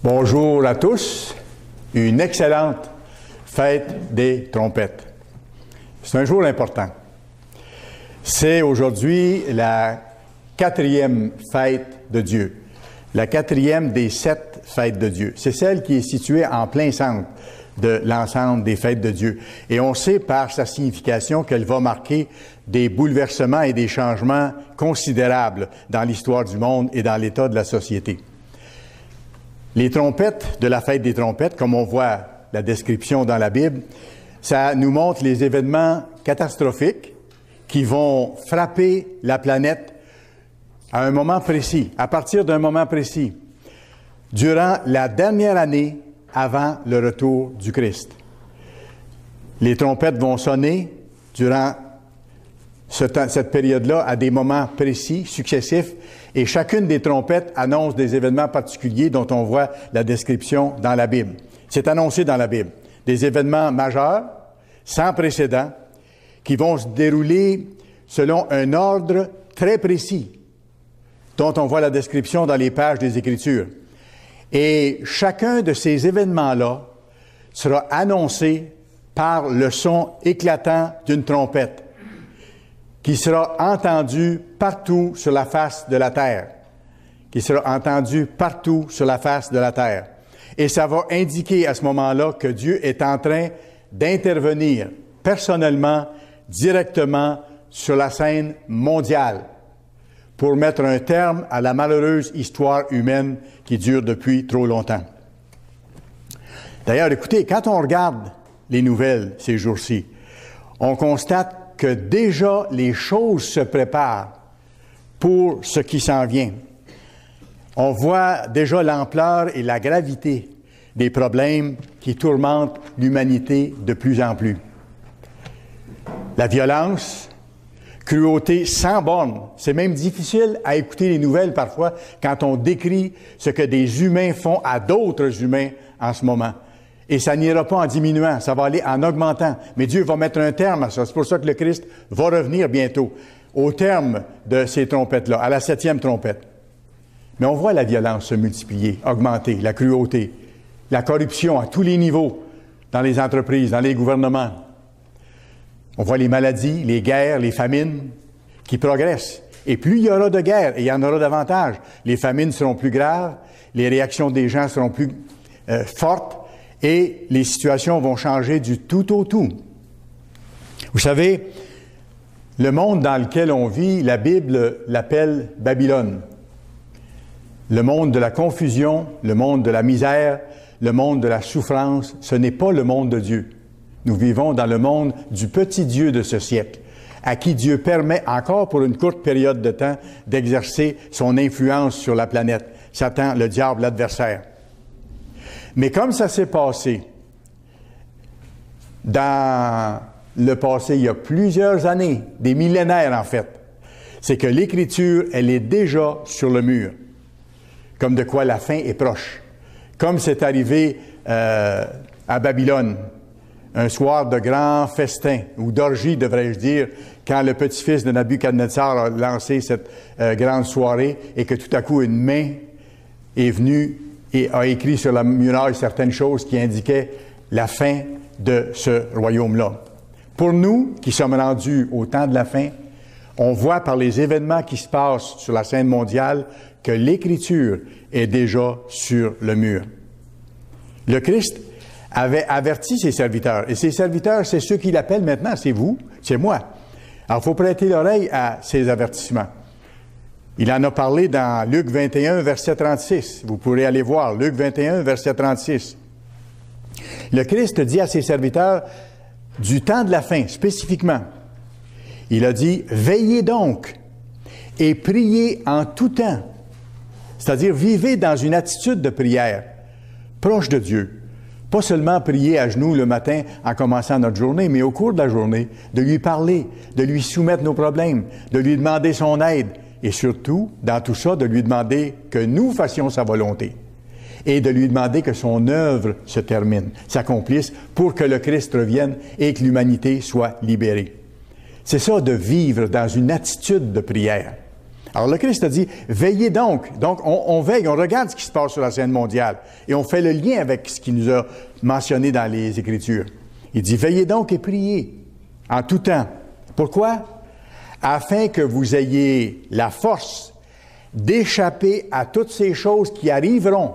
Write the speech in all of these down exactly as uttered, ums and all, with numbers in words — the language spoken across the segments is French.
Bonjour à tous, une excellente fête des trompettes. C'est un jour important. C'est aujourd'hui la quatrième fête de Dieu, la quatrième des sept fêtes de Dieu. C'est celle qui est située en plein centre de l'ensemble des fêtes de Dieu. Et on sait par sa signification qu'elle va marquer des bouleversements et des changements considérables dans l'histoire du monde et dans l'état de la société. Les trompettes de la fête des trompettes, comme on voit la description dans la Bible, ça nous montre les événements catastrophiques qui vont frapper la planète à un moment précis, à partir d'un moment précis, durant la dernière année avant le retour du Christ. Les trompettes vont sonner durant ce temps, cette période-là à des moments précis, successifs, et chacune des trompettes annonce des événements particuliers dont on voit la description dans la Bible. C'est annoncé dans la Bible. Des événements majeurs, sans précédent, qui vont se dérouler selon un ordre très précis, dont on voit la description dans les pages des Écritures. Et chacun de ces événements-là sera annoncé par le son éclatant d'une trompette, qui sera entendu partout sur la face de la terre, qui sera entendu partout sur la face de la terre. Et ça va indiquer à ce moment-là que Dieu est en train d'intervenir personnellement, directement sur la scène mondiale pour mettre un terme à la malheureuse histoire humaine qui dure depuis trop longtemps. D'ailleurs, écoutez, quand on regarde les nouvelles ces jours-ci, on constate que déjà les choses se préparent pour ce qui s'en vient. On voit déjà l'ampleur et la gravité des problèmes qui tourmentent l'humanité de plus en plus. La violence, cruauté sans borne. C'est même difficile à écouter les nouvelles parfois quand on décrit ce que des humains font à d'autres humains en ce moment. Et ça n'ira pas en diminuant, ça va aller en augmentant. Mais Dieu va mettre un terme à ça. C'est pour ça que le Christ va revenir bientôt, au terme de ces trompettes-là, à la septième trompette. Mais on voit la violence se multiplier, augmenter, la cruauté, la corruption à tous les niveaux, dans les entreprises, dans les gouvernements. On voit les maladies, les guerres, les famines qui progressent. Et plus il y aura de guerres, et il y en aura davantage, les famines seront plus graves, les réactions des gens seront plus euh, fortes, et les situations vont changer du tout au tout. Vous savez, le monde dans lequel on vit, la Bible l'appelle Babylone. Le monde de la confusion, le monde de la misère, le monde de la souffrance, ce n'est pas le monde de Dieu. Nous vivons dans le monde du petit Dieu de ce siècle, à qui Dieu permet encore pour une courte période de temps d'exercer son influence sur la planète. Satan, le diable, l'adversaire. Mais comme ça s'est passé dans le passé, il y a plusieurs années, des millénaires en fait, c'est que l'Écriture, elle est déjà sur le mur, comme de quoi la fin est proche. Comme c'est arrivé euh, à Babylone, un soir de grand festin, ou d'orgie, devrais-je dire, quand le petit-fils de Nabuchodonosor a lancé cette euh, grande soirée et que tout à coup une main est venue et a écrit sur la muraille certaines choses qui indiquaient la fin de ce royaume-là. Pour nous, qui sommes rendus au temps de la fin, on voit par les événements qui se passent sur la scène mondiale que l'Écriture est déjà sur le mur. Le Christ avait averti ses serviteurs, et ses serviteurs, c'est ceux qui l'appellent maintenant, c'est vous, c'est moi. Alors, il faut prêter l'oreille à ces avertissements. Il en a parlé dans Luc vingt et un, verset trente-six. Vous pourrez aller voir, Luc vingt et un, verset trente-six. Le Christ dit à ses serviteurs, du temps de la fin, spécifiquement, il a dit, « Veillez donc et priez en tout temps. » C'est-à-dire, vivez dans une attitude de prière, proche de Dieu. Pas seulement prier à genoux le matin en commençant notre journée, mais au cours de la journée, de lui parler, de lui soumettre nos problèmes, de lui demander son aide, et surtout, dans tout ça, de lui demander que nous fassions sa volonté et de lui demander que son œuvre se termine, s'accomplisse pour que le Christ revienne et que l'humanité soit libérée. C'est ça de vivre dans une attitude de prière. Alors le Christ a dit, veillez donc. Donc on, on veille, on regarde ce qui se passe sur la scène mondiale et on fait le lien avec ce qu'il nous a mentionné dans les Écritures. Il dit, veillez donc et priez en tout temps. Pourquoi? Afin que vous ayez la force d'échapper à toutes ces choses qui arriveront.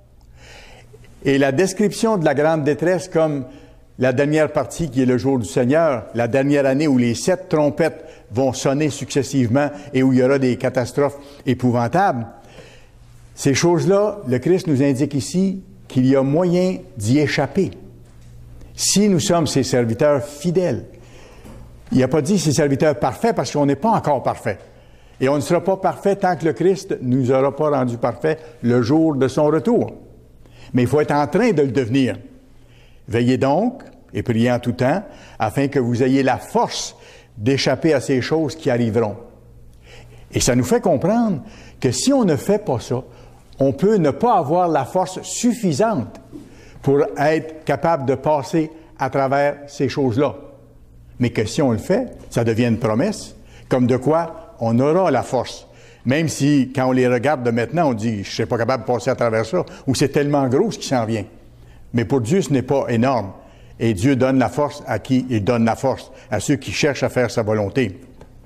Et la description de la grande détresse comme la dernière partie qui est le jour du Seigneur, la dernière année où les sept trompettes vont sonner successivement et où il y aura des catastrophes épouvantables, ces choses-là, le Christ nous indique ici qu'il y a moyen d'y échapper. Si nous sommes ses serviteurs fidèles. Il n'a pas dit ses serviteurs parfaits parce qu'on n'est pas encore parfait. Et on ne sera pas parfait tant que le Christ ne nous aura pas rendu parfaits le jour de son retour. Mais il faut être en train de le devenir. Veillez donc et priez en tout temps, afin que vous ayez la force d'échapper à ces choses qui arriveront. Et ça nous fait comprendre que si on ne fait pas ça, on peut ne pas avoir la force suffisante pour être capable de passer à travers ces choses-là. Mais que si on le fait, ça devient une promesse, comme de quoi on aura la force. Même si, quand on les regarde de maintenant, on dit « je ne serai pas capable de passer à travers ça » ou « c'est tellement gros ce qui s'en vient ». Mais pour Dieu, ce n'est pas énorme. Et Dieu donne la force à qui il donne la force, à ceux qui cherchent à faire sa volonté.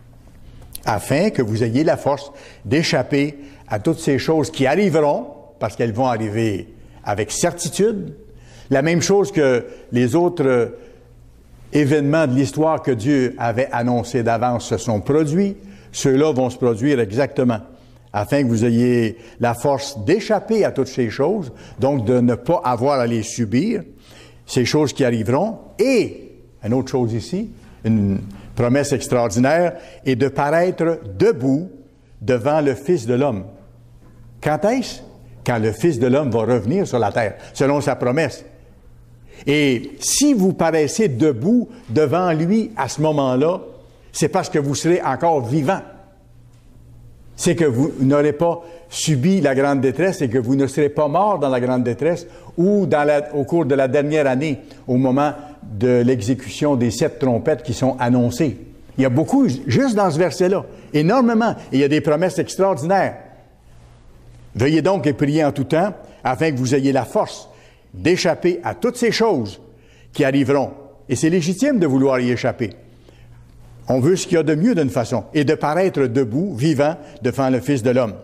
Afin que vous ayez la force d'échapper à toutes ces choses qui arriveront, parce qu'elles vont arriver avec certitude. La même chose que les autres événements de l'histoire que Dieu avait annoncés d'avance se sont produits. Ceux-là vont se produire exactement, afin que vous ayez la force d'échapper à toutes ces choses, donc de ne pas avoir à les subir, ces choses qui arriveront. Et, une autre chose ici, une promesse extraordinaire, est de paraître debout devant le Fils de l'homme. Quand est-ce? Quand le Fils de l'homme va revenir sur la terre, selon sa promesse. Et si vous paraissez debout devant lui à ce moment-là, c'est parce que vous serez encore vivant. C'est que vous n'aurez pas subi la grande détresse et que vous ne serez pas mort dans la grande détresse ou dans la, au cours de la dernière année, au moment de l'exécution des sept trompettes qui sont annoncées. Il y a beaucoup, juste dans ce verset-là, énormément. Et il y a des promesses extraordinaires. Veuillez donc et priez en tout temps, afin que vous ayez la force d'échapper à toutes ces choses qui arriveront. Et c'est légitime de vouloir y échapper. On veut ce qu'il y a de mieux d'une façon, et de paraître debout, vivant, devant le Fils de l'homme.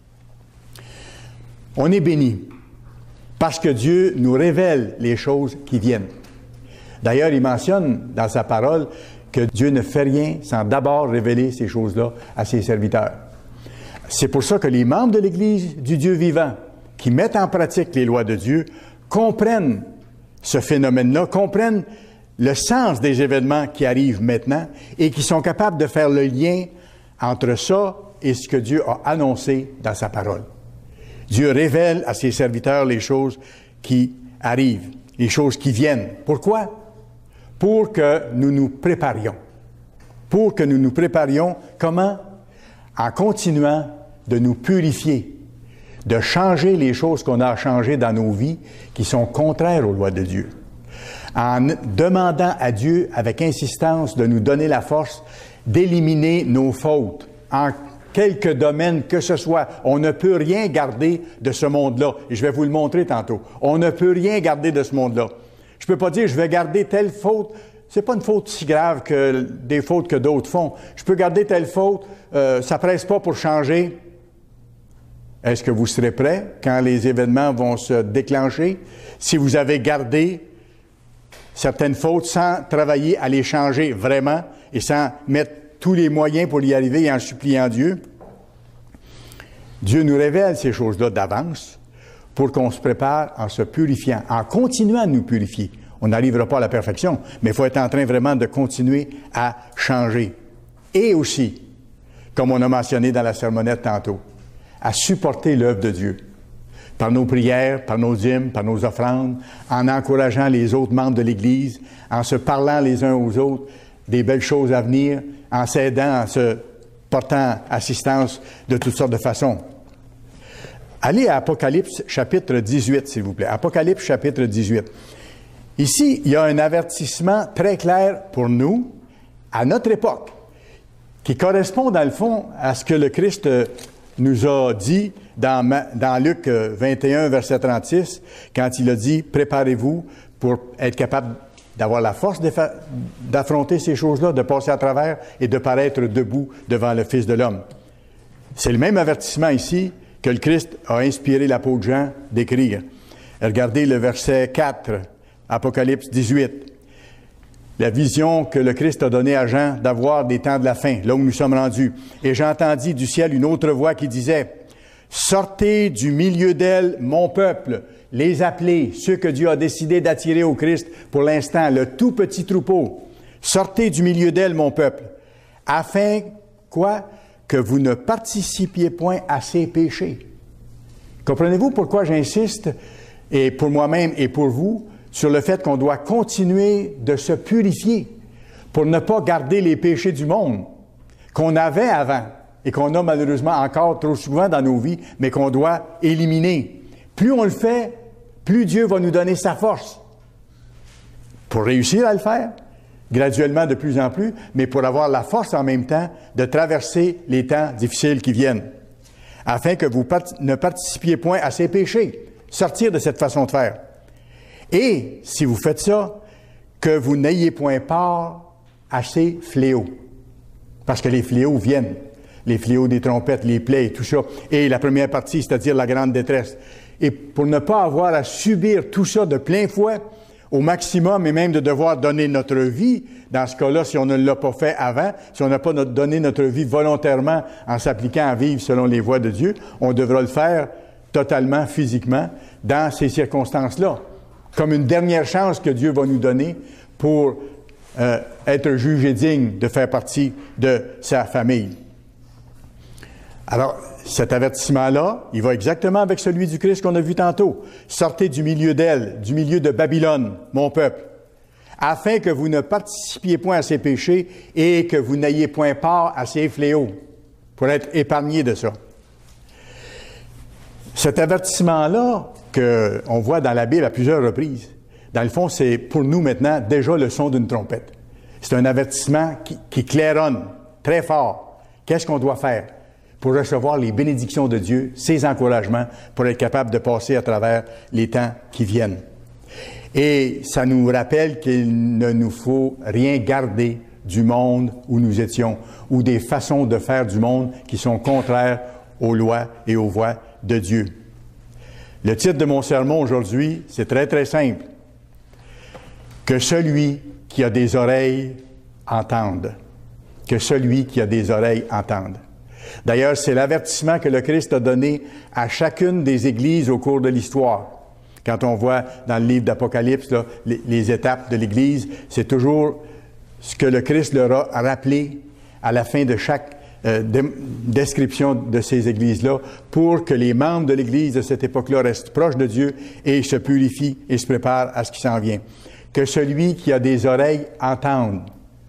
On est béni, parce que Dieu nous révèle les choses qui viennent. D'ailleurs, il mentionne dans sa parole que Dieu ne fait rien sans d'abord révéler ces choses-là à ses serviteurs. C'est pour ça que les membres de l'Église du Dieu vivant, qui mettent en pratique les lois de Dieu, comprennent ce phénomène-là, comprennent le sens des événements qui arrivent maintenant et qui sont capables de faire le lien entre ça et ce que Dieu a annoncé dans sa parole. Dieu révèle à ses serviteurs les choses qui arrivent, les choses qui viennent. Pourquoi? Pour que nous nous préparions. Pour que nous nous préparions, comment? En continuant de nous purifier, de changer les choses qu'on a à changer dans nos vies qui sont contraires aux lois de Dieu. En demandant à Dieu avec insistance de nous donner la force d'éliminer nos fautes en quelque domaine que ce soit. On ne peut rien garder de ce monde-là. Et je vais vous le montrer tantôt. On ne peut rien garder de ce monde-là. Je ne peux pas dire, je vais garder telle faute. C'est pas une faute si grave que des fautes que d'autres font. Je peux garder telle faute. Euh, ça presse pas pour changer. Est-ce que vous serez prêts quand les événements vont se déclencher? Si vous avez gardé certaines fautes sans travailler à les changer vraiment et sans mettre tous les moyens pour y arriver et en suppliant Dieu, Dieu nous révèle ces choses-là d'avance pour qu'on se prépare en se purifiant, en continuant à nous purifier. On n'arrivera pas à la perfection, mais il faut être en train vraiment de continuer à changer. Et aussi, comme on a mentionné dans la sermonnette tantôt, à supporter l'œuvre de Dieu. Par nos prières, par nos hymnes, par nos offrandes, en encourageant les autres membres de l'Église, en se parlant les uns aux autres des belles choses à venir, en s'aidant, en se portant assistance de toutes sortes de façons. Allez à Apocalypse chapitre dix-huit, s'il vous plaît. Apocalypse chapitre dix-huit. Ici, il y a un avertissement très clair pour nous, à notre époque, qui correspond dans le fond à ce que le Christ nous a dit dans, dans Luc vingt et un, verset trente-six, quand il a dit « Préparez-vous pour être capable d'avoir la force d'affronter ces choses-là, de passer à travers et de paraître debout devant le Fils de l'homme. » C'est le même avertissement ici que le Christ a inspiré l'apôtre Jean d'écrire. Regardez le verset quatre, Apocalypse dix-huit. La vision que le Christ a donnée à Jean d'avoir des temps de la fin, là où nous sommes rendus. Et j'entendis du ciel une autre voix qui disait, « Sortez du milieu d'elle, mon peuple, les appelés, ceux que Dieu a décidé d'attirer au Christ pour l'instant, le tout petit troupeau. Sortez du milieu d'elle, mon peuple, afin, quoi? Que vous ne participiez point à ses péchés. » Comprenez-vous pourquoi j'insiste, et pour moi-même et pour vous, sur le fait qu'on doit continuer de se purifier pour ne pas garder les péchés du monde qu'on avait avant et qu'on a malheureusement encore trop souvent dans nos vies, mais qu'on doit éliminer. Plus on le fait, plus Dieu va nous donner sa force pour réussir à le faire, graduellement de plus en plus, mais pour avoir la force en même temps de traverser les temps difficiles qui viennent, afin que vous part- ne participiez point à ces péchés, sortir de cette façon de faire. Et, si vous faites ça, que vous n'ayez point part à ces fléaux. Parce que les fléaux viennent. Les fléaux des trompettes, les plaies et tout ça. Et la première partie, c'est-à-dire la grande détresse. Et pour ne pas avoir à subir tout ça de plein fouet, au maximum, et même de devoir donner notre vie, dans ce cas-là, si on ne l'a pas fait avant, si on n'a pas notre, donné notre vie volontairement en s'appliquant à vivre selon les voies de Dieu, on devra le faire totalement, physiquement, dans ces circonstances-là. Comme une dernière chance que Dieu va nous donner pour euh, être jugé digne de faire partie de sa famille. Alors, cet avertissement-là, il va exactement avec celui du Christ qu'on a vu tantôt. Sortez du milieu d'elle, du milieu de Babylone, mon peuple, afin que vous ne participiez point à ses péchés et que vous n'ayez point part à ses fléaux, pour être épargnés de ça. Cet avertissement-là, qu'on voit dans la Bible à plusieurs reprises, dans le fond, c'est pour nous maintenant déjà le son d'une trompette. C'est un avertissement qui, qui claironne très fort. Qu'est-ce qu'on doit faire pour recevoir les bénédictions de Dieu, ses encouragements, pour être capable de passer à travers les temps qui viennent. Et ça nous rappelle qu'il ne nous faut rien garder du monde où nous étions, ou des façons de faire du monde qui sont contraires aux lois et aux voies de Dieu. Le titre de mon sermon aujourd'hui, c'est très, très simple. Que celui qui a des oreilles entende. Que celui qui a des oreilles entende. D'ailleurs, c'est l'avertissement que le Christ a donné à chacune des églises au cours de l'histoire. Quand on voit dans le livre d'Apocalypse là, les, les étapes de l'Église, c'est toujours ce que le Christ leur a rappelé à la fin de chaque Euh, description de ces églises-là pour que les membres de l'Église de cette époque-là restent proches de Dieu et se purifient et se préparent à ce qui s'en vient. Que celui qui a des oreilles entende.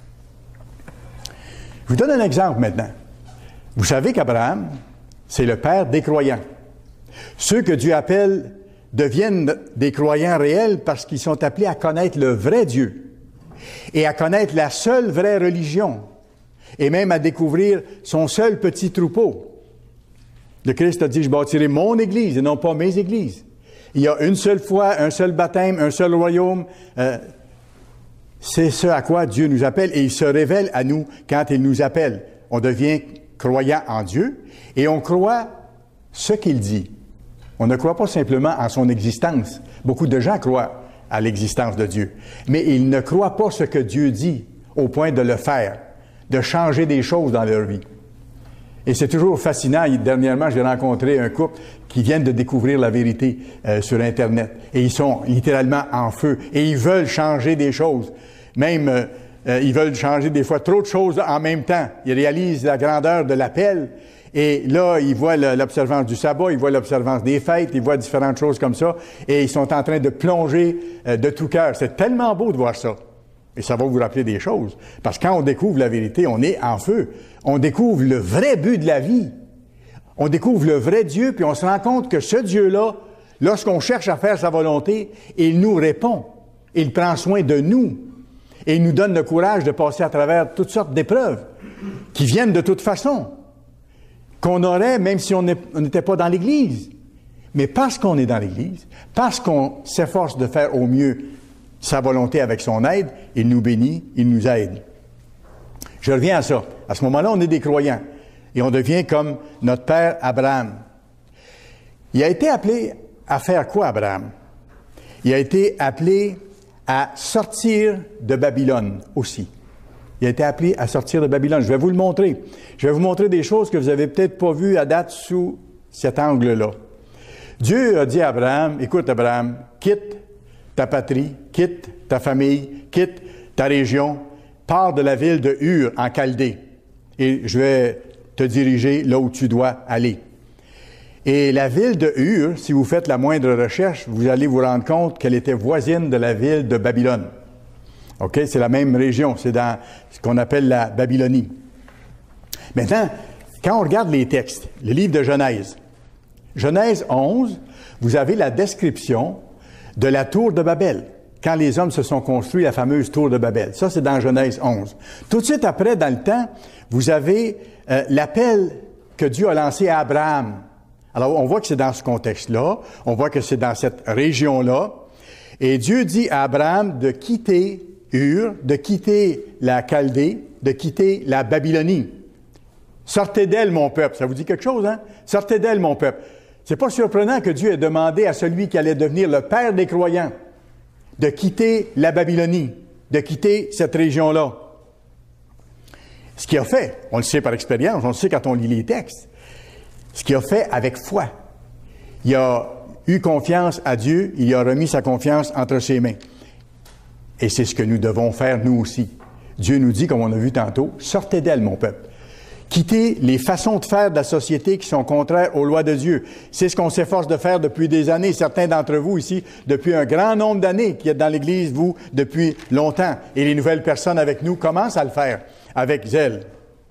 Je vous donne un exemple maintenant. Vous savez qu'Abraham, c'est le père des croyants. Ceux que Dieu appelle deviennent des croyants réels parce qu'ils sont appelés à connaître le vrai Dieu et à connaître la seule vraie religion. Et même à découvrir son seul petit troupeau. Le Christ a dit, je bâtirai mon Église et non pas mes églises. Il y a une seule foi, un seul baptême, un seul royaume. Euh, c'est ce à quoi Dieu nous appelle et il se révèle à nous quand il nous appelle. On devient croyant en Dieu et on croit ce qu'il dit. On ne croit pas simplement en son existence. Beaucoup de gens croient à l'existence de Dieu, mais ils ne croient pas ce que Dieu dit au point de le faire, de changer des choses dans leur vie. Et c'est toujours fascinant. Dernièrement, j'ai rencontré un couple qui viennent de découvrir la vérité euh, sur Internet. Et ils sont littéralement en feu. Et ils veulent changer des choses. Même, euh, euh, ils veulent changer des fois trop de choses en même temps. Ils réalisent la grandeur de l'appel. Et là, ils voient le, l'observance du sabbat, ils voient l'observance des fêtes, ils voient différentes choses comme ça. Et ils sont en train de plonger euh, de tout cœur. C'est tellement beau de voir ça. Et ça va vous rappeler des choses. Parce que quand on découvre la vérité, on est en feu. On découvre le vrai but de la vie. On découvre le vrai Dieu, puis on se rend compte que ce Dieu-là, lorsqu'on cherche à faire sa volonté, il nous répond. Il prend soin de nous. Et il nous donne le courage de passer à travers toutes sortes d'épreuves qui viennent de toute façon, qu'on aurait même si on n'était pas dans l'Église. Mais parce qu'on est dans l'Église, parce qu'on s'efforce de faire au mieux sa volonté avec son aide, il nous bénit, il nous aide. Je reviens à ça. À ce moment-là, on est des croyants et on devient comme notre père Abraham. Il a été appelé à faire quoi, Abraham? Il a été appelé à sortir de Babylone aussi. Il a été appelé à sortir de Babylone. Je vais vous le montrer. Je vais vous montrer des choses que vous avez peut-être pas vues à date sous cet angle-là. Dieu a dit à Abraham, écoute Abraham, quitte ta patrie, quitte ta famille, quitte ta région, pars de la ville de Ur en Chaldée et je vais te diriger là où tu dois aller. Et la ville de Ur, si vous faites la moindre recherche, vous allez vous rendre compte qu'elle était voisine de la ville de Babylone. OK? C'est la même région, c'est dans ce qu'on appelle la Babylonie. Maintenant, quand on regarde les textes, le livre de Genèse, Genèse onze, vous avez la description de la tour de Babel, quand les hommes se sont construits la fameuse tour de Babel. Ça, c'est dans Genèse onze. Tout de suite après, dans le temps, vous avez euh, l'appel que Dieu a lancé à Abraham. Alors, on voit que c'est dans ce contexte-là, on voit que c'est dans cette région-là, et Dieu dit à Abraham de quitter Ur, de quitter la Chaldée, de quitter la Babylonie. Sortez d'elle, mon peuple. Ça vous dit quelque chose, hein? Sortez d'elle, mon peuple. C'est pas surprenant que Dieu ait demandé à celui qui allait devenir le père des croyants de quitter la Babylonie, de quitter cette région-là. Ce qu'il a fait, on le sait par expérience, on le sait quand on lit les textes, ce qu'il a fait avec foi. Il a eu confiance à Dieu, il a remis sa confiance entre ses mains. Et c'est ce que nous devons faire, nous aussi. Dieu nous dit, comme on a vu tantôt, sortez d'elle, mon peuple. Quittez les façons de faire de la société qui sont contraires aux lois de Dieu. C'est ce qu'on s'efforce de faire depuis des années. Certains d'entre vous ici, depuis un grand nombre d'années, qui êtes dans l'Église, vous, depuis longtemps. Et les nouvelles personnes avec nous commencent à le faire avec zèle.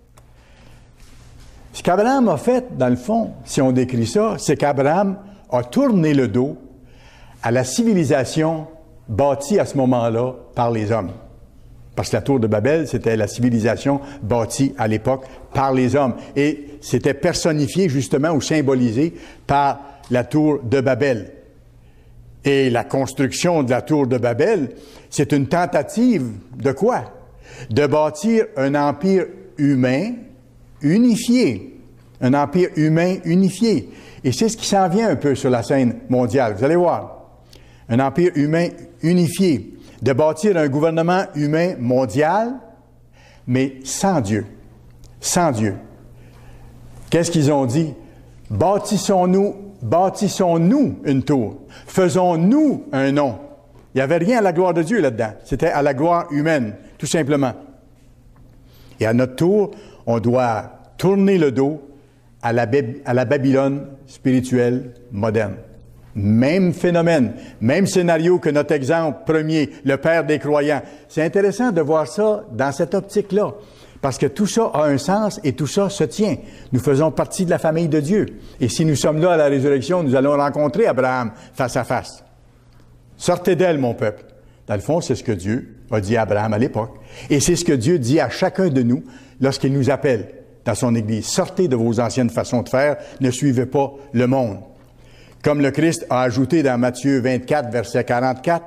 Ce qu'Abraham a fait, dans le fond, si on décrit ça, c'est qu'Abraham a tourné le dos à la civilisation bâtie à ce moment-là par les hommes. Parce que la tour de Babel, c'était la civilisation bâtie à l'époque par les hommes. Et c'était personnifié justement ou symbolisé par la tour de Babel. Et la construction de la tour de Babel, c'est une tentative de quoi? De bâtir un empire humain unifié. Un empire humain unifié. Et c'est ce qui s'en vient un peu sur la scène mondiale. Vous allez voir. Un empire humain unifié. De bâtir un gouvernement humain mondial, mais sans Dieu. Sans Dieu. Qu'est-ce qu'ils ont dit? Bâtissons-nous, bâtissons-nous une tour. Faisons-nous un nom. Il n'y avait rien à la gloire de Dieu là-dedans. C'était à la gloire humaine, tout simplement. Et à notre tour, on doit tourner le dos à la, à la Babylone spirituelle moderne. Même phénomène, même scénario que notre exemple premier, le père des croyants. C'est intéressant de voir ça dans cette optique-là, parce que tout ça a un sens et tout ça se tient. Nous faisons partie de la famille de Dieu. Et si nous sommes là à la résurrection, nous allons rencontrer Abraham face à face. Sortez d'elle, mon peuple. Dans le fond, c'est ce que Dieu a dit à Abraham à l'époque. Et c'est ce que Dieu dit à chacun de nous lorsqu'il nous appelle dans son Église. Sortez de vos anciennes façons de faire, ne suivez pas le monde. Comme le Christ a ajouté dans Matthieu vingt-quatre, verset quarante-quatre,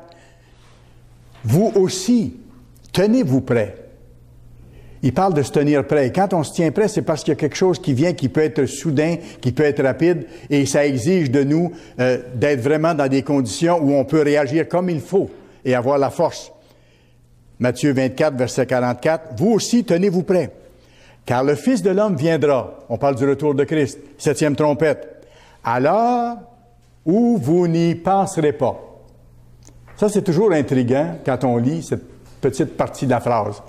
« Vous aussi, tenez-vous prêts. » Il parle de se tenir prêt. Et quand on se tient prêt, c'est parce qu'il y a quelque chose qui vient, qui peut être soudain, qui peut être rapide, et ça exige de nous euh, d'être vraiment dans des conditions où on peut réagir comme il faut et avoir la force. Matthieu vingt-quatre, verset quarante-quatre, « Vous aussi, tenez-vous prêts, car le Fils de l'homme viendra. » On parle du retour de Christ, septième trompette. « Alors, où vous n'y penserez pas. » Ça, c'est toujours intriguant quand on lit cette petite partie de la phrase.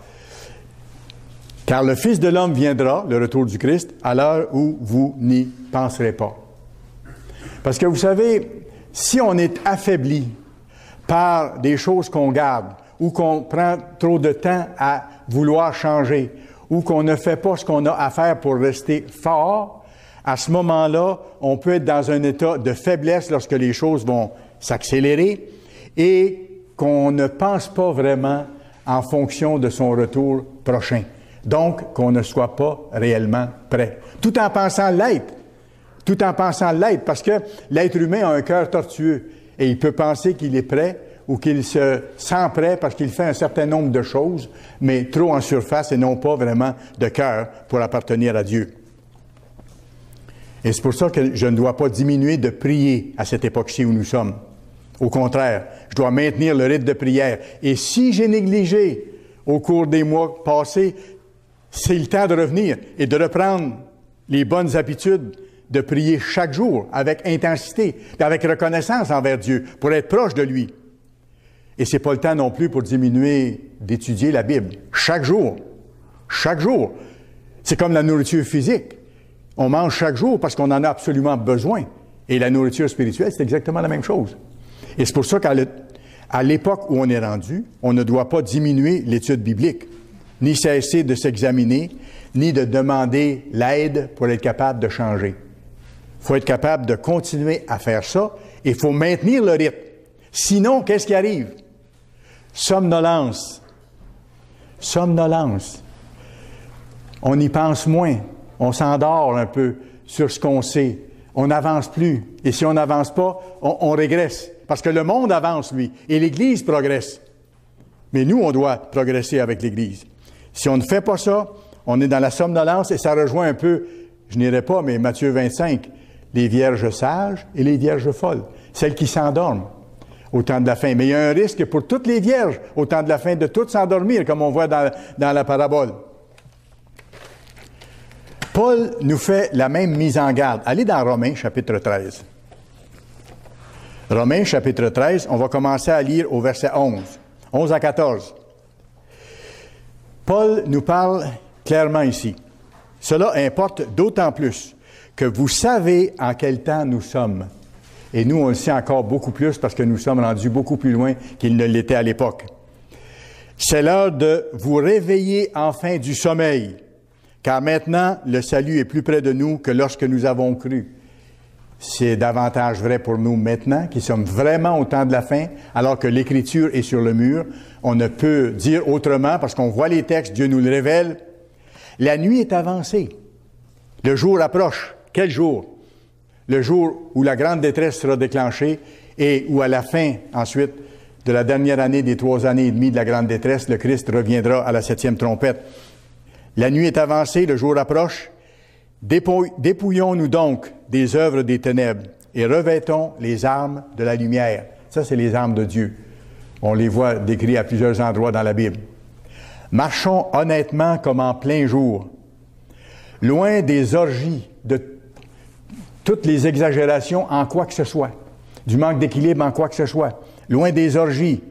« Car le Fils de l'homme viendra, le retour du Christ, à l'heure où vous n'y penserez pas. » Parce que vous savez, si on est affaibli par des choses qu'on garde, ou qu'on prend trop de temps à vouloir changer, ou qu'on ne fait pas ce qu'on a à faire pour rester fort, à ce moment-là, on peut être dans un état de faiblesse lorsque les choses vont s'accélérer et qu'on ne pense pas vraiment en fonction de son retour prochain. Donc, qu'on ne soit pas réellement prêt. Tout en pensant l'être. Tout en pensant l'être, parce que l'être humain a un cœur tortueux et il peut penser qu'il est prêt ou qu'il se sent prêt parce qu'il fait un certain nombre de choses, mais trop en surface et non pas vraiment de cœur pour appartenir à Dieu. Et c'est pour ça que je ne dois pas diminuer de prier à cette époque-ci où nous sommes. Au contraire, je dois maintenir le rythme de prière. Et si j'ai négligé au cours des mois passés, c'est le temps de revenir et de reprendre les bonnes habitudes de prier chaque jour avec intensité, avec reconnaissance envers Dieu, pour être proche de lui. Et c'est pas le temps non plus pour diminuer d'étudier la Bible. Chaque jour. Chaque jour. C'est comme la nourriture physique. On mange chaque jour parce qu'on en a absolument besoin. Et la nourriture spirituelle, c'est exactement la même chose. Et c'est pour ça qu'à l'époque où on est rendu, on ne doit pas diminuer l'étude biblique, ni cesser de s'examiner, ni de demander l'aide pour être capable de changer. Il faut être capable de continuer à faire ça et il faut maintenir le rythme. Sinon, qu'est-ce qui arrive? Somnolence. Somnolence. On y pense moins. On s'endort un peu sur ce qu'on sait. On n'avance plus. Et si on n'avance pas, on, on régresse. Parce que le monde avance, lui, et l'Église progresse. Mais nous, on doit progresser avec l'Église. Si on ne fait pas ça, on est dans la somnolence et ça rejoint un peu, je n'irai pas, mais Matthieu vingt-cinq, les vierges sages et les vierges folles, celles qui s'endorment au temps de la fin. Mais il y a un risque pour toutes les vierges au temps de la fin de toutes s'endormir, comme on voit dans, dans la parabole. Paul nous fait la même mise en garde. Allez dans Romains, chapitre treize. Romains, chapitre treize, on va commencer à lire au verset onze. onze à quatorze. Paul nous parle clairement ici. Cela importe d'autant plus que vous savez en quel temps nous sommes. Et nous, on le sait encore beaucoup plus parce que nous sommes rendus beaucoup plus loin qu'il ne l'était à l'époque. C'est l'heure de vous réveiller enfin du sommeil, car maintenant, le salut est plus près de nous que lorsque nous avons cru. C'est davantage vrai pour nous maintenant, qui sommes vraiment au temps de la fin, alors que l'Écriture est sur le mur. On ne peut dire autrement, parce qu'on voit les textes, Dieu nous le révèle. La nuit est avancée. Le jour approche. Quel jour? Le jour où la grande détresse sera déclenchée et où à la fin, ensuite, de la dernière année des trois années et demie de la grande détresse, le Christ reviendra à la septième trompette. La nuit est avancée, le jour approche. Dépouille, dépouillons-nous donc des œuvres des ténèbres et revêtons les armes de la lumière. Ça, c'est les armes de Dieu. On les voit décrits à plusieurs endroits dans la Bible. Marchons honnêtement comme en plein jour, loin des orgies, de toutes les exagérations en quoi que ce soit, du manque d'équilibre en quoi que ce soit, loin des orgies,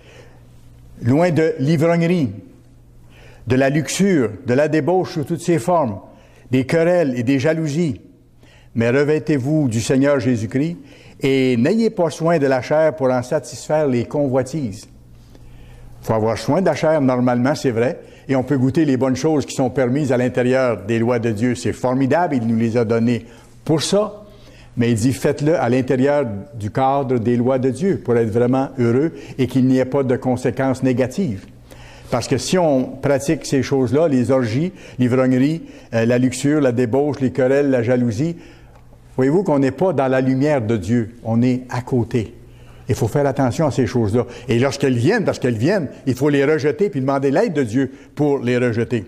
loin de l'ivrognerie, de la luxure, de la débauche sous toutes ses formes, des querelles et des jalousies. Mais revêtez-vous du Seigneur Jésus-Christ et n'ayez pas soin de la chair pour en satisfaire les convoitises. Il faut avoir soin de la chair, normalement, c'est vrai, et on peut goûter les bonnes choses qui sont permises à l'intérieur des lois de Dieu. C'est formidable, il nous les a données pour ça, mais il dit faites-le à l'intérieur du cadre des lois de Dieu pour être vraiment heureux et qu'il n'y ait pas de conséquences négatives. Parce que si on pratique ces choses-là, les orgies, l'ivrognerie, euh, la luxure, la débauche, les querelles, la jalousie, voyez-vous qu'on n'est pas dans la lumière de Dieu, on est à côté. Il faut faire attention à ces choses-là. Et lorsqu'elles viennent, parce qu'elles viennent, il faut les rejeter puis demander l'aide de Dieu pour les rejeter.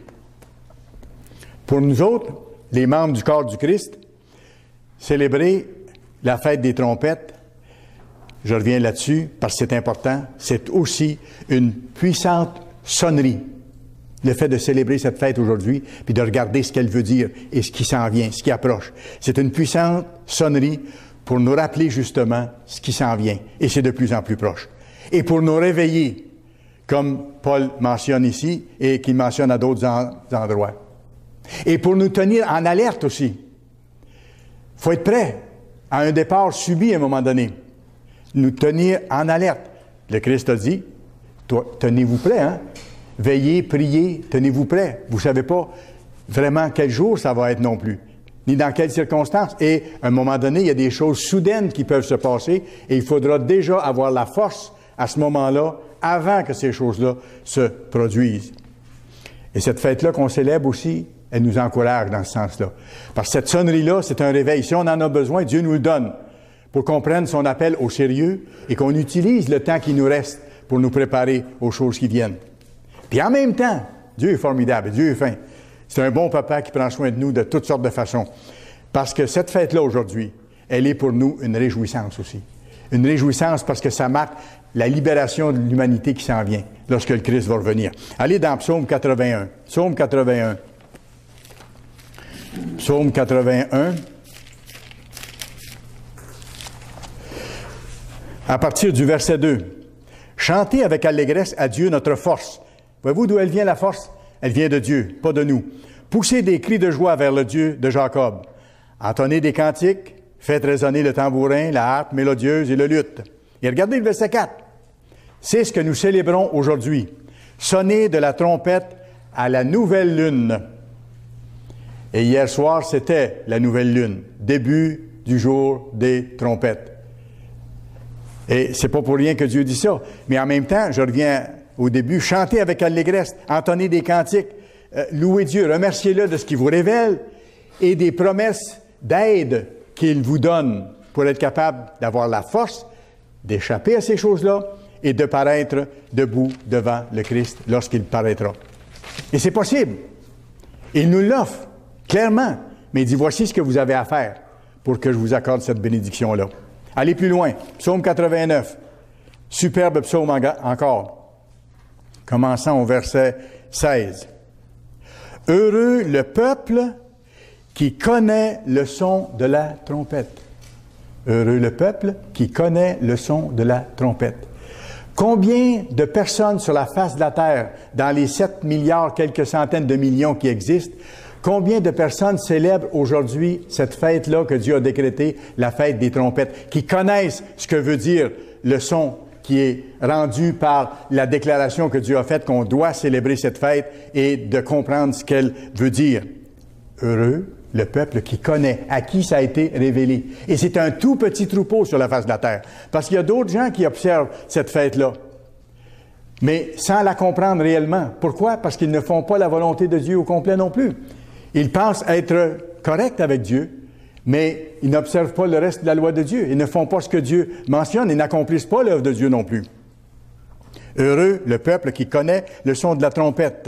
Pour nous autres, les membres du corps du Christ, célébrer la fête des trompettes, je reviens là-dessus parce que c'est important, c'est aussi une puissante sonnerie. Le fait de célébrer cette fête aujourd'hui, puis de regarder ce qu'elle veut dire et ce qui s'en vient, ce qui approche. C'est une puissante sonnerie pour nous rappeler justement ce qui s'en vient. Et c'est de plus en plus proche. Et pour nous réveiller, comme Paul mentionne ici et qu'il mentionne à d'autres en, endroits. Et pour nous tenir en alerte aussi. Il faut être prêt à un départ subi à un moment donné. Nous tenir en alerte. Le Christ a dit, tenez-vous prêts, hein? Veillez, priez, tenez-vous prêts. Vous ne savez pas vraiment quel jour ça va être non plus, ni dans quelles circonstances. Et à un moment donné, il y a des choses soudaines qui peuvent se passer et il faudra déjà avoir la force à ce moment-là, avant que ces choses-là se produisent. Et cette fête-là qu'on célèbre aussi, elle nous encourage dans ce sens-là. Parce que cette sonnerie-là, c'est un réveil. Si on en a besoin, Dieu nous le donne pour qu'on prenne son appel au sérieux et qu'on utilise le temps qui nous reste pour nous préparer aux choses qui viennent. Puis en même temps, Dieu est formidable, Dieu est fin. C'est un bon papa qui prend soin de nous de toutes sortes de façons. Parce que cette fête-là aujourd'hui, elle est pour nous une réjouissance aussi. Une réjouissance parce que ça marque la libération de l'humanité qui s'en vient lorsque le Christ va revenir. Allez dans Psaume quatre-vingt-un. Psaume quatre-vingt-un. Psaume quatre-vingt-un. À partir du verset deux. Chantez avec allégresse à Dieu notre force. Voyez-vous d'où elle vient la force? Elle vient de Dieu, pas de nous. Poussez des cris de joie vers le Dieu de Jacob. Entonnez des cantiques, faites résonner le tambourin, la harpe mélodieuse et le luth. Et regardez le verset quatre. C'est ce que nous célébrons aujourd'hui. Sonnez de la trompette à la nouvelle lune. Et hier soir, c'était la nouvelle lune, début du jour des trompettes. Et c'est pas pour rien que Dieu dit ça. Mais en même temps, je reviens au début, chantez avec allégresse, entonnez des cantiques, euh, louez Dieu, remerciez-le de ce qu'il vous révèle et des promesses d'aide qu'il vous donne pour être capable d'avoir la force d'échapper à ces choses-là et de paraître debout devant le Christ lorsqu'il paraîtra. Et c'est possible. Il nous l'offre, clairement, mais il dit, voici ce que vous avez à faire pour que je vous accorde cette bénédiction-là. Allez plus loin. Psaume quatre-vingt-neuf. Superbe psaume encore. Commençons au verset seize. Heureux le peuple qui connaît le son de la trompette. Heureux le peuple qui connaît le son de la trompette. Combien de personnes sur la face de la terre, dans les sept milliards, quelques centaines de millions qui existent, combien de personnes célèbrent aujourd'hui cette fête-là que Dieu a décrétée, la fête des trompettes, qui connaissent ce que veut dire le son qui est rendu par la déclaration que Dieu a faite qu'on doit célébrer cette fête et de comprendre ce qu'elle veut dire. Heureux le peuple qui connaît, à qui ça a été révélé. Et c'est un tout petit troupeau sur la face de la terre. Parce qu'il y a d'autres gens qui observent cette fête-là, mais sans la comprendre réellement. Pourquoi? Parce qu'ils ne font pas la volonté de Dieu au complet non plus. Ils pensent être corrects avec Dieu, mais ils n'observent pas le reste de la loi de Dieu. Ils ne font pas ce que Dieu mentionne et n'accomplissent pas l'œuvre de Dieu non plus. Heureux le peuple qui connaît le son de la trompette,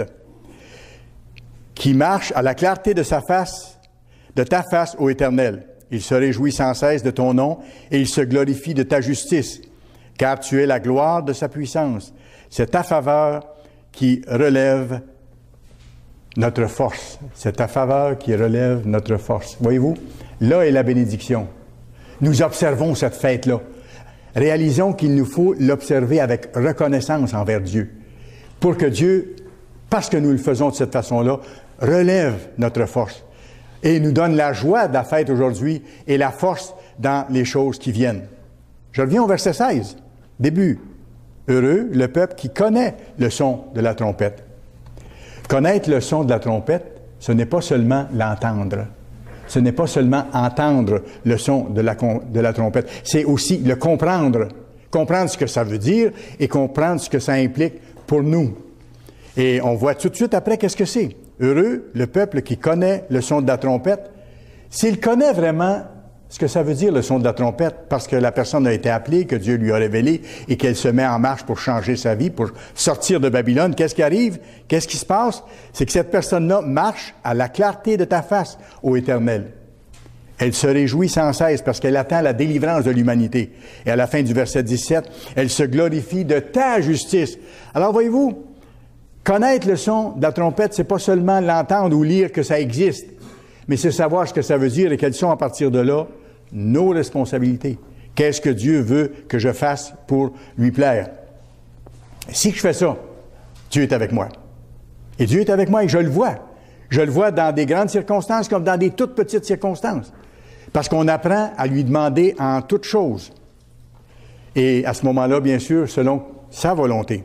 qui marche à la clarté de sa face, de ta face, ô Éternel. Il se réjouit sans cesse de ton nom et il se glorifie de ta justice, car tu es la gloire de sa puissance. C'est ta faveur qui relève notre force. C'est ta faveur qui relève notre force. Voyez-vous, là est la bénédiction. Nous observons cette fête-là. Réalisons qu'il nous faut l'observer avec reconnaissance envers Dieu, pour que Dieu, parce que nous le faisons de cette façon-là, relève notre force et nous donne la joie de la fête aujourd'hui et la force dans les choses qui viennent. Je reviens au verset seize, début. Heureux le peuple qui connaît le son de la trompette. Connaître le son de la trompette, ce n'est pas seulement l'entendre. Ce n'est pas seulement entendre le son de la, de la trompette. C'est aussi le comprendre. Comprendre ce que ça veut dire et comprendre ce que ça implique pour nous. Et on voit tout de suite après qu'est-ce que c'est. Heureux le peuple qui connaît le son de la trompette. S'il connaît vraiment ce que ça veut dire le son de la trompette, parce que la personne a été appelée, que Dieu lui a révélé et qu'elle se met en marche pour changer sa vie, pour sortir de Babylone, qu'est-ce qui arrive? Qu'est-ce qui se passe? C'est que cette personne-là marche à la clarté de ta face, ô Éternel. Elle se réjouit sans cesse parce qu'elle attend la délivrance de l'humanité. Et à la fin du verset dix-sept, elle se glorifie de ta justice. Alors voyez-vous, connaître le son de la trompette, c'est pas seulement l'entendre ou lire que ça existe, mais c'est savoir ce que ça veut dire et quelles sont à partir de là nos responsabilités. Qu'est-ce que Dieu veut que je fasse pour lui plaire? Si je fais ça, Dieu est avec moi. Et Dieu est avec moi et je le vois. Je le vois dans des grandes circonstances comme dans des toutes petites circonstances. Parce qu'on apprend à lui demander en toutes choses. Et à ce moment-là, bien sûr, selon sa volonté.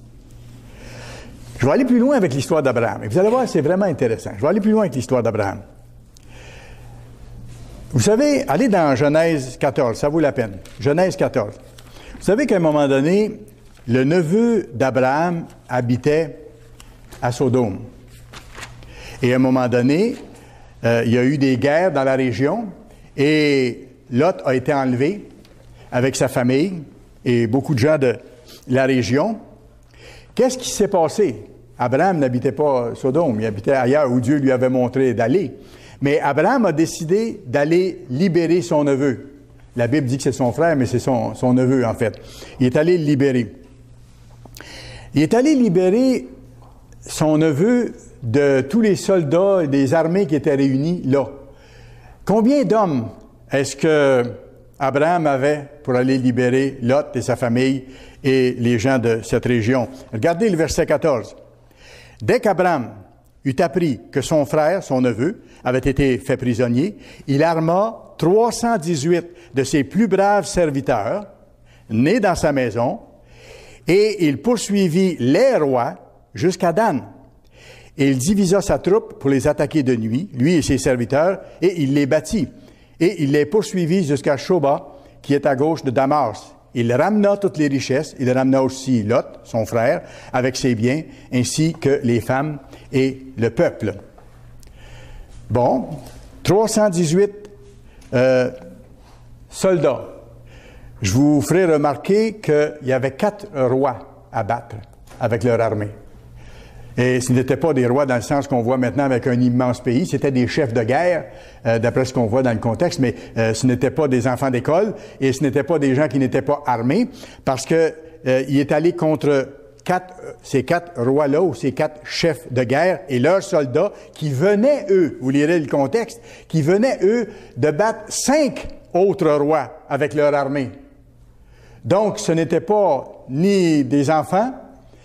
Je vais aller plus loin avec l'histoire d'Abraham. Et vous allez voir, c'est vraiment intéressant. Je vais aller plus loin avec l'histoire d'Abraham. Vous savez, allez dans Genèse quatorze, ça vaut la peine. Genèse quatorze. Vous savez qu'à un moment donné, le neveu d'Abraham habitait à Sodome. Et à un moment donné, euh, il y a eu des guerres dans la région et Lot a été enlevé avec sa famille et beaucoup de gens de la région. Qu'est-ce qui s'est passé? Abraham n'habitait pas Sodome, il habitait ailleurs où Dieu lui avait montré d'aller. Mais Abraham a décidé d'aller libérer son neveu. La Bible dit que c'est son frère, mais c'est son, son neveu en fait. Il est allé le libérer. Il est allé libérer son neveu de tous les soldats et des armées qui étaient réunis là. Combien d'hommes est-ce que Abraham avait pour aller libérer Lot et sa famille et les gens de cette région? Regardez le verset quatorze. Dès qu'Abraham eut appris que son frère, son neveu, avait été fait prisonnier, il arma trois cent dix-huit de ses plus braves serviteurs, nés dans sa maison, et il poursuivit les rois jusqu'à Dan. Et il divisa sa troupe pour les attaquer de nuit, lui et ses serviteurs, et il les battit. Et il les poursuivit jusqu'à Shoba, qui est à gauche de Damas. Il ramena toutes les richesses, il ramena aussi Lot, son frère, avec ses biens, ainsi que les femmes et le peuple. Bon, trois cent dix-huit euh, soldats. Je vous ferai remarquer qu'il y avait quatre rois à battre avec leur armée. Et ce n'étaient pas des rois dans le sens qu'on voit maintenant avec un immense pays, c'était des chefs de guerre, euh, d'après ce qu'on voit dans le contexte, mais euh, ce n'étaient pas des enfants d'école et ce n'étaient pas des gens qui n'étaient pas armés, parce que euh, il est allé contre quatre, ces quatre rois-là, ou ces quatre chefs de guerre et leurs soldats qui venaient, eux, vous lirez le contexte, qui venaient, eux, de battre cinq autres rois avec leur armée. Donc, ce n'était pas ni des enfants,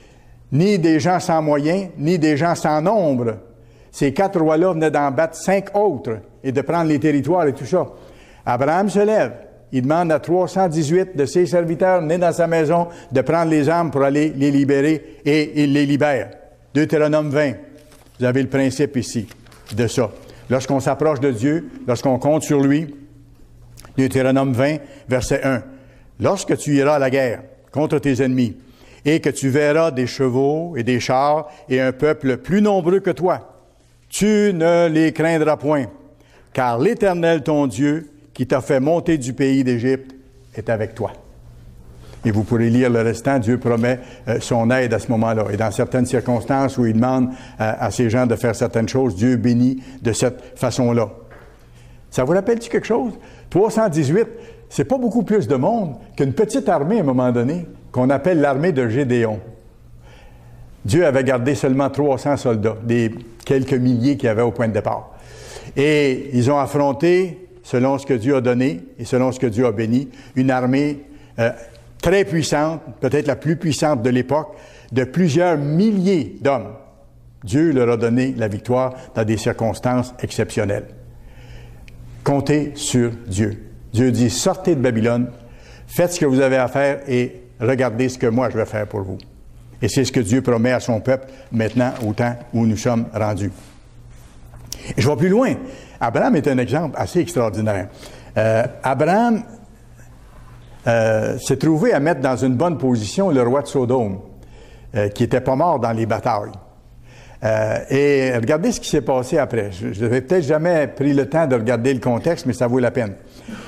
ni des gens sans moyens, ni des gens sans nombre. Ces quatre rois-là venaient d'en battre cinq autres et de prendre les territoires et tout ça. Abraham se lève. Il demande à trois cent dix-huit de ses serviteurs nés dans sa maison de prendre les armes pour aller les libérer et il les libère. Deutéronome vingt. Vous avez le principe ici de ça. Lorsqu'on s'approche de Dieu, lorsqu'on compte sur lui, Deutéronome vingt, verset un. Lorsque tu iras à la guerre contre tes ennemis, et que tu verras des chevaux et des chars et un peuple plus nombreux que toi, tu ne les craindras point, car l'Éternel, ton Dieu, qui t'a fait monter du pays d'Égypte, est avec toi. Et vous pourrez lire le restant, Dieu promet euh, son aide à ce moment-là. Et dans certaines circonstances où il demande à, à ces gens de faire certaines choses, Dieu bénit de cette façon-là. Ça vous rappelle-tu quelque chose? trois cent dix-huit, c'est pas beaucoup plus de monde qu'une petite armée à un moment donné, qu'on appelle l'armée de Gédéon. Dieu avait gardé seulement trois cents soldats, des quelques milliers qu'il y avait au point de départ. Et ils ont affronté, selon ce que Dieu a donné et selon ce que Dieu a béni, une armée euh, très puissante, peut-être la plus puissante de l'époque, de plusieurs milliers d'hommes. Dieu leur a donné la victoire dans des circonstances exceptionnelles. Comptez sur Dieu. Dieu dit, sortez de Babylone, faites ce que vous avez à faire et regardez ce que moi je vais faire pour vous. Et c'est ce que Dieu promet à son peuple maintenant au temps où nous sommes rendus. Et je vais plus loin. Abraham est un exemple assez extraordinaire. Euh, Abraham euh, s'est trouvé à mettre dans une bonne position le roi de Sodome, euh, qui n'était pas mort dans les batailles. Euh, et regardez ce qui s'est passé après. Je n'avais peut-être jamais pris le temps de regarder le contexte, mais ça vaut la peine.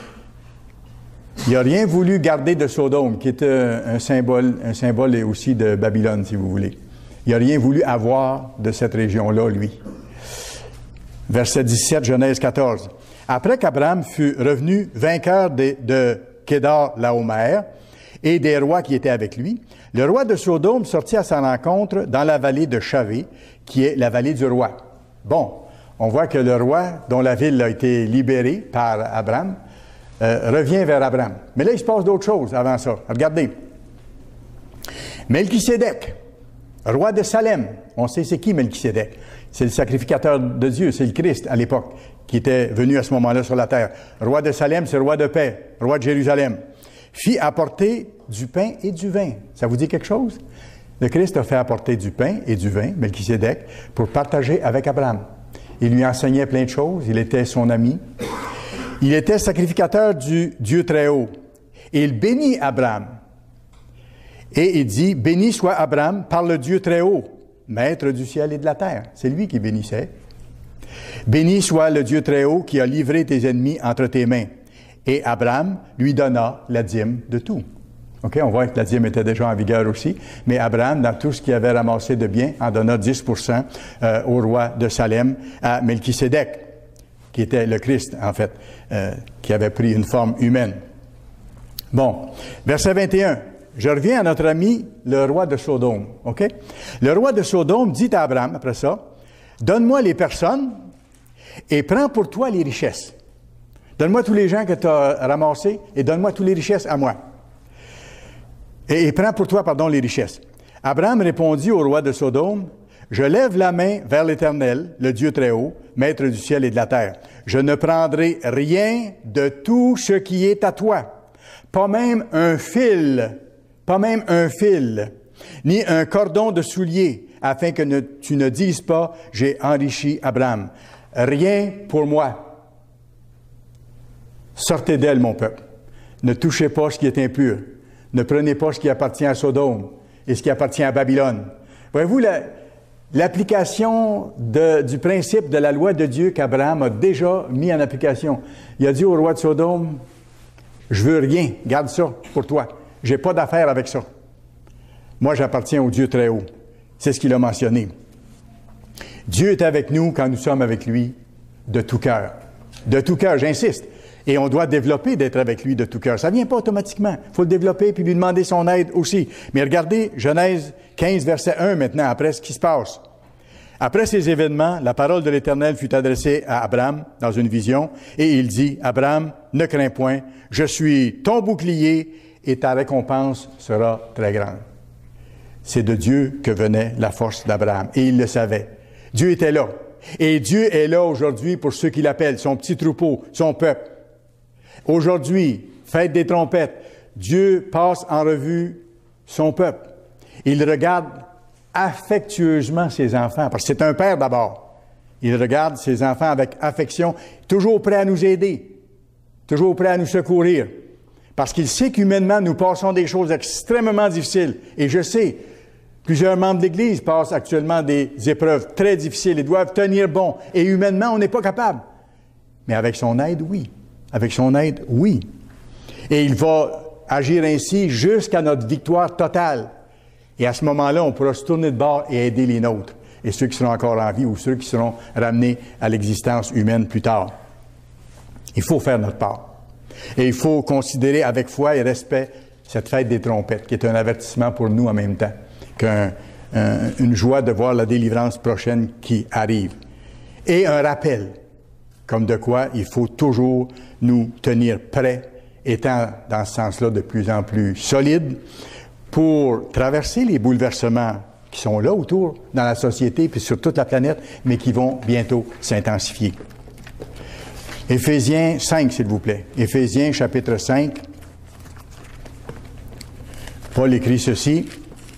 Il n'a rien voulu garder de Sodome, qui était un, un symbole, un symbole aussi de Babylone, si vous voulez. Il n'a rien voulu avoir de cette région-là, lui. Verset dix-sept, Genèse quatorze. Après qu'Abraham fut revenu vainqueur de, de Kédar Laomer et des rois qui étaient avec lui, le roi de Sodome sortit à sa rencontre dans la vallée de Chavé, qui est la vallée du roi. Bon, on voit que le roi, dont la ville a été libérée par Abraham, Euh, revient vers Abraham. Mais là, il se passe d'autres choses avant ça. Regardez. Melchisédek, roi de Salem. On sait c'est qui Melchisédek. C'est le sacrificateur de Dieu, c'est le Christ à l'époque, qui était venu à ce moment-là sur la terre. Roi de Salem, c'est roi de paix, roi de Jérusalem. Fit apporter du pain et du vin. Ça vous dit quelque chose? Le Christ a fait apporter du pain et du vin, Melchisédek, pour partager avec Abraham. Il lui enseignait plein de choses, il était son ami. Il était sacrificateur du Dieu Très-Haut. Et il bénit Abraham. Et il dit, béni soit Abraham par le Dieu Très-Haut, maître du ciel et de la terre. C'est lui qui bénissait Béni soit le Dieu très haut qui a livré tes ennemis entre tes mains. Et Abraham lui donna la dîme de tout. OK, on voit que la dîme était déjà en vigueur aussi, mais Abraham, dans tout ce qu'il avait ramassé de biens, en donna dix pour cent euh, au roi de Salem, à Melchisédek, qui était le Christ, en fait, euh, qui avait pris une forme humaine. Bon, verset vingt et un. Je reviens à notre ami, le roi de Sodome. OK? Le roi de Sodome dit à Abraham, après ça, « Donne-moi les personnes et prends pour toi les richesses. Donne-moi tous les gens que tu as ramassés et donne-moi toutes les richesses à moi. Et, et prends pour toi, pardon, les richesses. » Abraham répondit au roi de Sodome, « Je lève la main vers l'Éternel, le Dieu très haut, maître du ciel et de la terre. Je ne prendrai rien de tout ce qui est à toi, pas même un fil, pas même un fil, ni un cordon de soulier, afin que ne, tu ne dises pas, j'ai enrichi Abraham. Rien pour moi. Sortez d'elle, mon peuple. Ne touchez pas ce qui est impur. Ne prenez pas ce qui appartient à Sodome et ce qui appartient à Babylone. Voyez-vous, la, l'application de, du principe de la loi de Dieu qu'Abraham a déjà mis en application. Il a dit au roi de Sodome, je veux rien, garde ça pour toi. J'ai pas d'affaire avec ça. Moi, j'appartiens au Dieu très haut. C'est ce qu'il a mentionné. Dieu est avec nous quand nous sommes avec lui de tout cœur. De tout cœur, j'insiste. Et on doit développer d'être avec lui de tout cœur. Ça ne vient pas automatiquement. Il faut le développer puis lui demander son aide aussi. Mais regardez Genèse quinze, verset un maintenant, après ce qui se passe. Après ces événements, la parole de l'Éternel fut adressée à Abraham dans une vision, et il dit, « Abraham, ne crains point, je suis ton bouclier, et ta récompense sera très grande. » C'est de Dieu que venait la force d'Abraham, et il le savait. Dieu était là. Et Dieu est là aujourd'hui pour ceux qui l'appellent, son petit troupeau, son peuple. Aujourd'hui, fête des trompettes, Dieu passe en revue son peuple. Il regarde affectueusement ses enfants, parce que c'est un père d'abord. Il regarde ses enfants avec affection, toujours prêt à nous aider, toujours prêt à nous secourir, parce qu'il sait qu'humainement, nous passons des choses extrêmement difficiles. Et je sais, plusieurs membres de l'Église passent actuellement des épreuves très difficiles et doivent tenir bon. Et humainement, on n'est pas capable. Mais avec son aide, oui. Avec son aide, oui. Et il va agir ainsi jusqu'à notre victoire totale. Et à ce moment-là, on pourra se tourner de bord et aider les nôtres, et ceux qui seront encore en vie ou ceux qui seront ramenés à l'existence humaine plus tard. Il faut faire notre part. Et il faut considérer avec foi et respect cette fête des trompettes, qui est un avertissement pour nous en même temps, qu'une un, joie de voir la délivrance prochaine qui arrive. Et un rappel, comme de quoi il faut toujours nous tenir prêts, étant dans ce sens-là de plus en plus solides, pour traverser les bouleversements qui sont là autour dans la société puis sur toute la planète, mais qui vont bientôt s'intensifier. Éphésiens cinq, s'il vous plaît. Éphésiens chapitre cinq. Paul écrit ceci.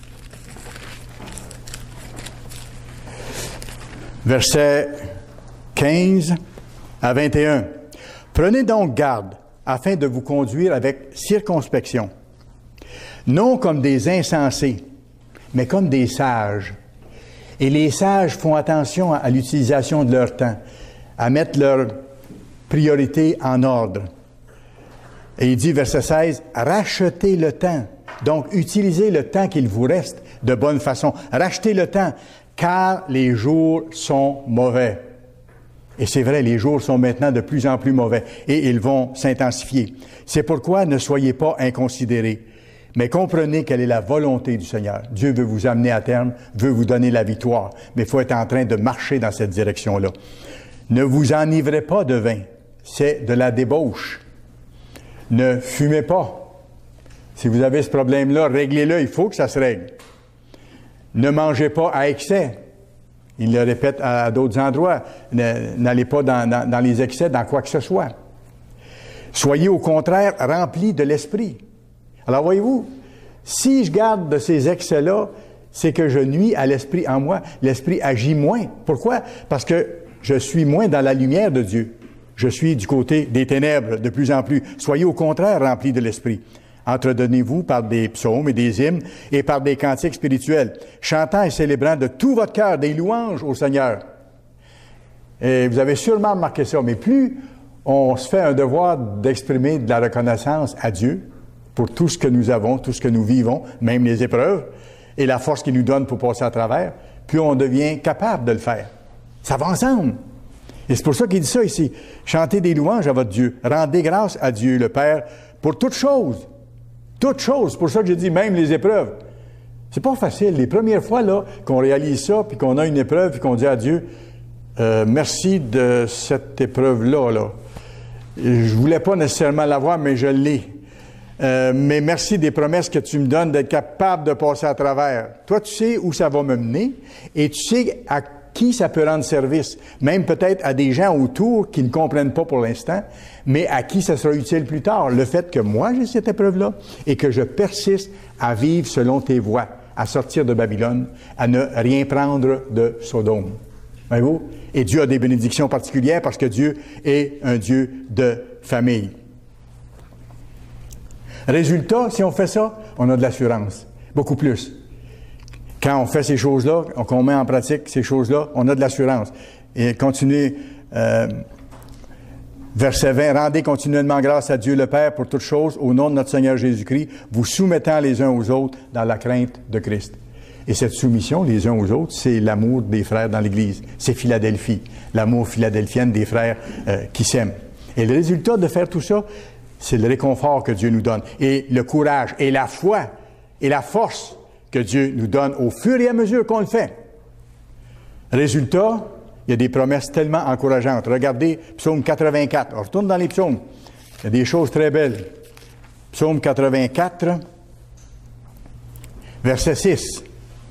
Versets quinze à vingt et un. Prenez donc garde afin de vous conduire avec circonspection, non comme des insensés, mais comme des sages. Et les sages font attention à l'utilisation de leur temps, à mettre leurs priorités en ordre. Et il dit, verset seize, « Rachetez le temps. » Donc, utilisez le temps qu'il vous reste de bonne façon. Rachetez le temps, car les jours sont mauvais. Et c'est vrai, les jours sont maintenant de plus en plus mauvais et ils vont s'intensifier. C'est pourquoi ne soyez pas inconsidérés, mais comprenez quelle est la volonté du Seigneur. Dieu veut vous amener à terme, veut vous donner la victoire, mais il faut être en train de marcher dans cette direction-là. Ne vous enivrez pas de vin, c'est de la débauche. Ne fumez pas. Si vous avez ce problème-là, réglez-le, il faut que ça se règle. Ne mangez pas à excès. Il le répète à, à d'autres endroits. N'allez pas dans, dans, dans les excès, dans quoi que ce soit. Soyez au contraire remplis de l'esprit. Alors voyez-vous, si je garde de ces excès-là, c'est que je nuis à l'esprit en moi. L'esprit agit moins. Pourquoi? Parce que je suis moins dans la lumière de Dieu. Je suis du côté des ténèbres de plus en plus. Soyez au contraire remplis de l'esprit. Entredonnez-vous par des psaumes et des hymnes et par des cantiques spirituels, chantant et célébrant de tout votre cœur des louanges au Seigneur. Et vous avez sûrement remarqué ça, mais plus on se fait un devoir d'exprimer de la reconnaissance à Dieu pour tout ce que nous avons, tout ce que nous vivons, même les épreuves, et la force qu'il nous donne pour passer à travers, puis on devient capable de le faire. Ça va ensemble. Et c'est pour ça qu'il dit ça ici. Chantez des louanges à votre Dieu. Rendez grâce à Dieu, le Père, pour toutes choses. Toutes choses. C'est pour ça que j'ai dit même les épreuves. C'est pas facile. Les premières fois là qu'on réalise ça, puis qu'on a une épreuve, puis qu'on dit à Dieu, euh, merci de cette épreuve-là. Là. Je voulais pas nécessairement l'avoir, mais je l'ai. Euh, mais merci des promesses que tu me donnes d'être capable de passer à travers. Toi, tu sais où ça va me mener et tu sais à qui ça peut rendre service. Même peut-être à des gens autour qui ne comprennent pas pour l'instant, mais à qui ça sera utile plus tard. Le fait que moi, j'ai cette épreuve-là et que je persiste à vivre selon tes voies, à sortir de Babylone, à ne rien prendre de Sodome. Voyez-vous? Et Dieu a des bénédictions particulières parce que Dieu est un Dieu de famille. Résultat, si on fait ça, on a de l'assurance. Beaucoup plus. Quand on fait ces choses-là, qu'on met en pratique ces choses-là, on a de l'assurance. Et continuez, euh, verset vingt, « Rendez continuellement grâce à Dieu le Père pour toutes choses, au nom de notre Seigneur Jésus-Christ, vous soumettant les uns aux autres dans la crainte de Christ. » Et cette soumission, les uns aux autres, c'est l'amour des frères dans l'Église. C'est Philadelphie, l'amour philadelphienne des frères euh, qui s'aiment. Et le résultat de faire tout ça, c'est le réconfort que Dieu nous donne, et le courage, et la foi, et la force que Dieu nous donne au fur et à mesure qu'on le fait. Résultat, il y a des promesses tellement encourageantes. Regardez Psaume quatre-vingt-quatre. On retourne dans les psaumes. Il y a des choses très belles. Psaume quatre-vingt-quatre, verset six.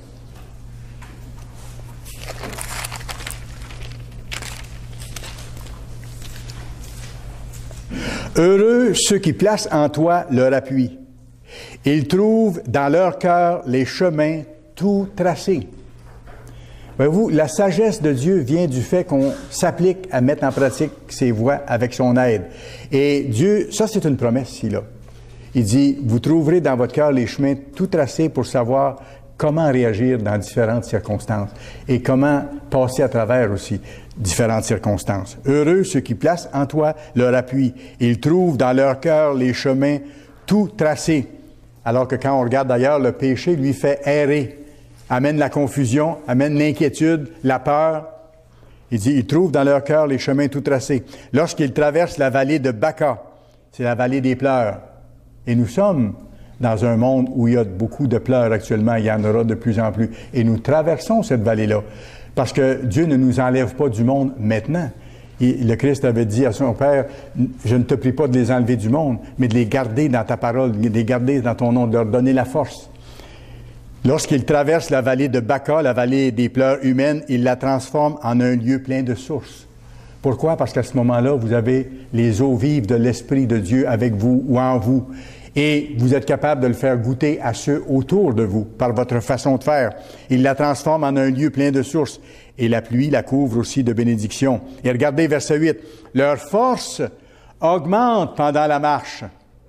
Heureux ceux qui placent en toi leur appui. Ils trouvent dans leur cœur les chemins tout tracés. Voyez-vous, la sagesse de Dieu vient du fait qu'on s'applique à mettre en pratique ses voies avec son aide. Et Dieu, ça c'est une promesse ici, là. Il dit, vous trouverez dans votre cœur les chemins tout tracés pour savoir comment réagir dans différentes circonstances et comment passer à travers aussi différentes circonstances. Heureux ceux qui placent en toi leur appui. Ils trouvent dans leur cœur les chemins tout tracés. Alors que quand on regarde d'ailleurs, le péché lui fait errer, amène la confusion, amène l'inquiétude, la peur. Il dit, ils trouvent dans leur cœur les chemins tout tracés. Lorsqu'ils traversent la vallée de Baca, c'est la vallée des pleurs. Et nous sommes dans un monde où il y a beaucoup de pleurs actuellement, il y en aura de plus en plus. Et nous traversons cette vallée-là. Parce que Dieu ne nous enlève pas du monde maintenant. Et le Christ avait dit à son Père, je ne te prie pas de les enlever du monde, mais de les garder dans ta parole, de les garder dans ton nom, de leur donner la force. Lorsqu'il traverse la vallée de Baca, la vallée des pleurs humaines, il la transforme en un lieu plein de sources. Pourquoi? Parce qu'à ce moment-là, vous avez les eaux vives de l'Esprit de Dieu avec vous ou en vous. Et vous êtes capable de le faire goûter à ceux autour de vous par votre façon de faire. Il la transforme en un lieu plein de sources. Et la pluie la couvre aussi de bénédictions. Et regardez verset huit. Leur force augmente pendant la marche.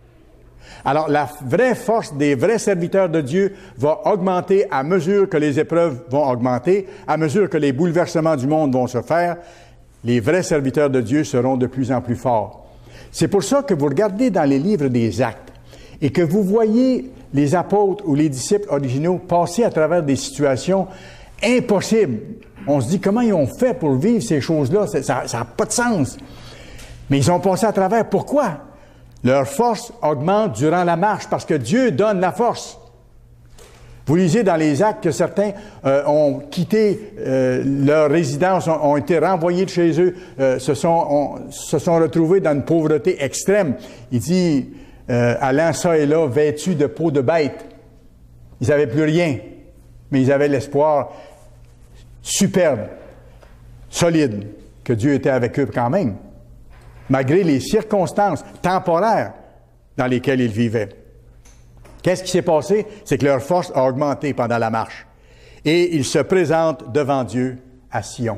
Alors, la vraie force des vrais serviteurs de Dieu va augmenter à mesure que les épreuves vont augmenter, à mesure que les bouleversements du monde vont se faire. Les vrais serviteurs de Dieu seront de plus en plus forts. C'est pour ça que vous regardez dans les livres des Actes et que vous voyez les apôtres ou les disciples originaux passer à travers des situations impossibles. On se dit, comment ils ont fait pour vivre ces choses-là? Ça n'a pas de sens. Mais ils ont passé à travers. Pourquoi? Leur force augmente durant la marche parce que Dieu donne la force. Vous lisez dans les Actes que certains euh, ont quitté euh, leur résidence, ont, ont été renvoyés de chez eux, euh, se, sont, ont, se sont retrouvés dans une pauvreté extrême. Il dit, euh, allant ça et là, vêtus de peau de bête. Ils n'avaient plus rien, mais ils avaient l'espoir superbe, solide, que Dieu était avec eux quand même, malgré les circonstances temporaires dans lesquelles ils vivaient. Qu'est-ce qui s'est passé? C'est que leur force a augmenté pendant la marche. Et ils se présentent devant Dieu à Sion.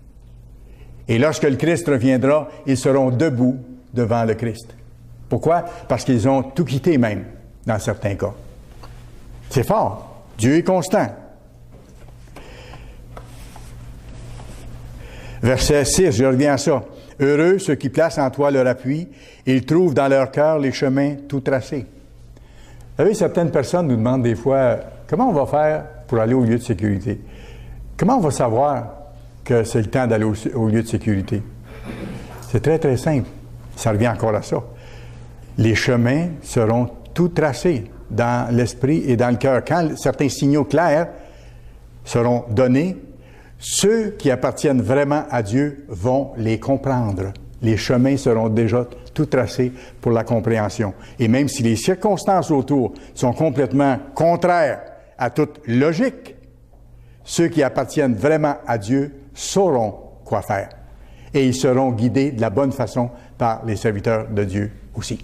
Et lorsque le Christ reviendra, ils seront debout devant le Christ. Pourquoi? Parce qu'ils ont tout quitté même, dans certains cas. C'est fort. Dieu est constant. Verset six, je reviens à ça. « Heureux ceux qui placent en toi leur appui, et ils trouvent dans leur cœur les chemins tout tracés. » Vous savez, certaines personnes nous demandent des fois, comment on va faire pour aller au lieu de sécurité? Comment on va savoir que c'est le temps d'aller au, au lieu de sécurité? C'est très, très simple. Ça revient encore à ça. Les chemins seront tout tracés dans l'esprit et dans le cœur. Quand certains signaux clairs seront donnés, ceux qui appartiennent vraiment à Dieu vont les comprendre. Les chemins seront déjà tout tracés pour la compréhension. Et même si les circonstances autour sont complètement contraires à toute logique, ceux qui appartiennent vraiment à Dieu sauront quoi faire. Et ils seront guidés de la bonne façon par les serviteurs de Dieu aussi.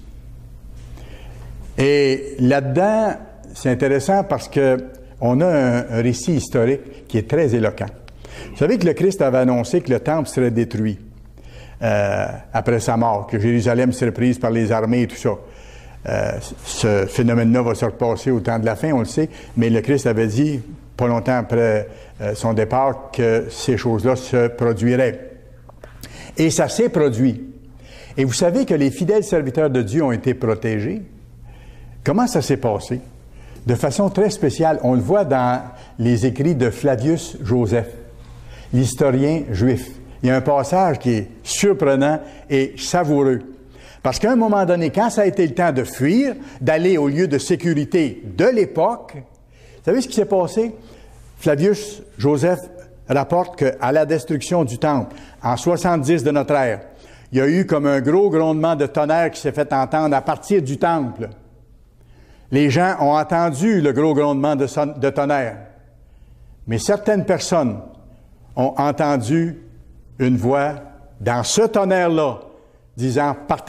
Et là-dedans, c'est intéressant parce que on a un, un récit historique qui est très éloquent. Vous savez que le Christ avait annoncé que le temple serait détruit euh, après sa mort, que Jérusalem serait prise par les armées et tout ça. Euh, ce phénomène-là va se repasser au temps de la fin, on le sait, mais le Christ avait dit, pas longtemps après euh, son départ, que ces choses-là se produiraient. Et ça s'est produit. Et vous savez que les fidèles serviteurs de Dieu ont été protégés. Comment ça s'est passé? De façon très spéciale. On le voit dans les écrits de Flavius Joseph, l'historien juif. Il y a un passage qui est surprenant et savoureux. Parce qu'à un moment donné, quand ça a été le temps de fuir, d'aller au lieu de sécurité de l'époque, vous savez ce qui s'est passé? Flavius Joseph rapporte qu'à la destruction du temple, en soixante-dix de notre ère, il y a eu comme un gros grondement de tonnerre qui s'est fait entendre à partir du temple. Les gens ont entendu le gros grondement de, son, de tonnerre. Mais certaines personnes ont entendu une voix dans ce tonnerre-là disant « Partez ».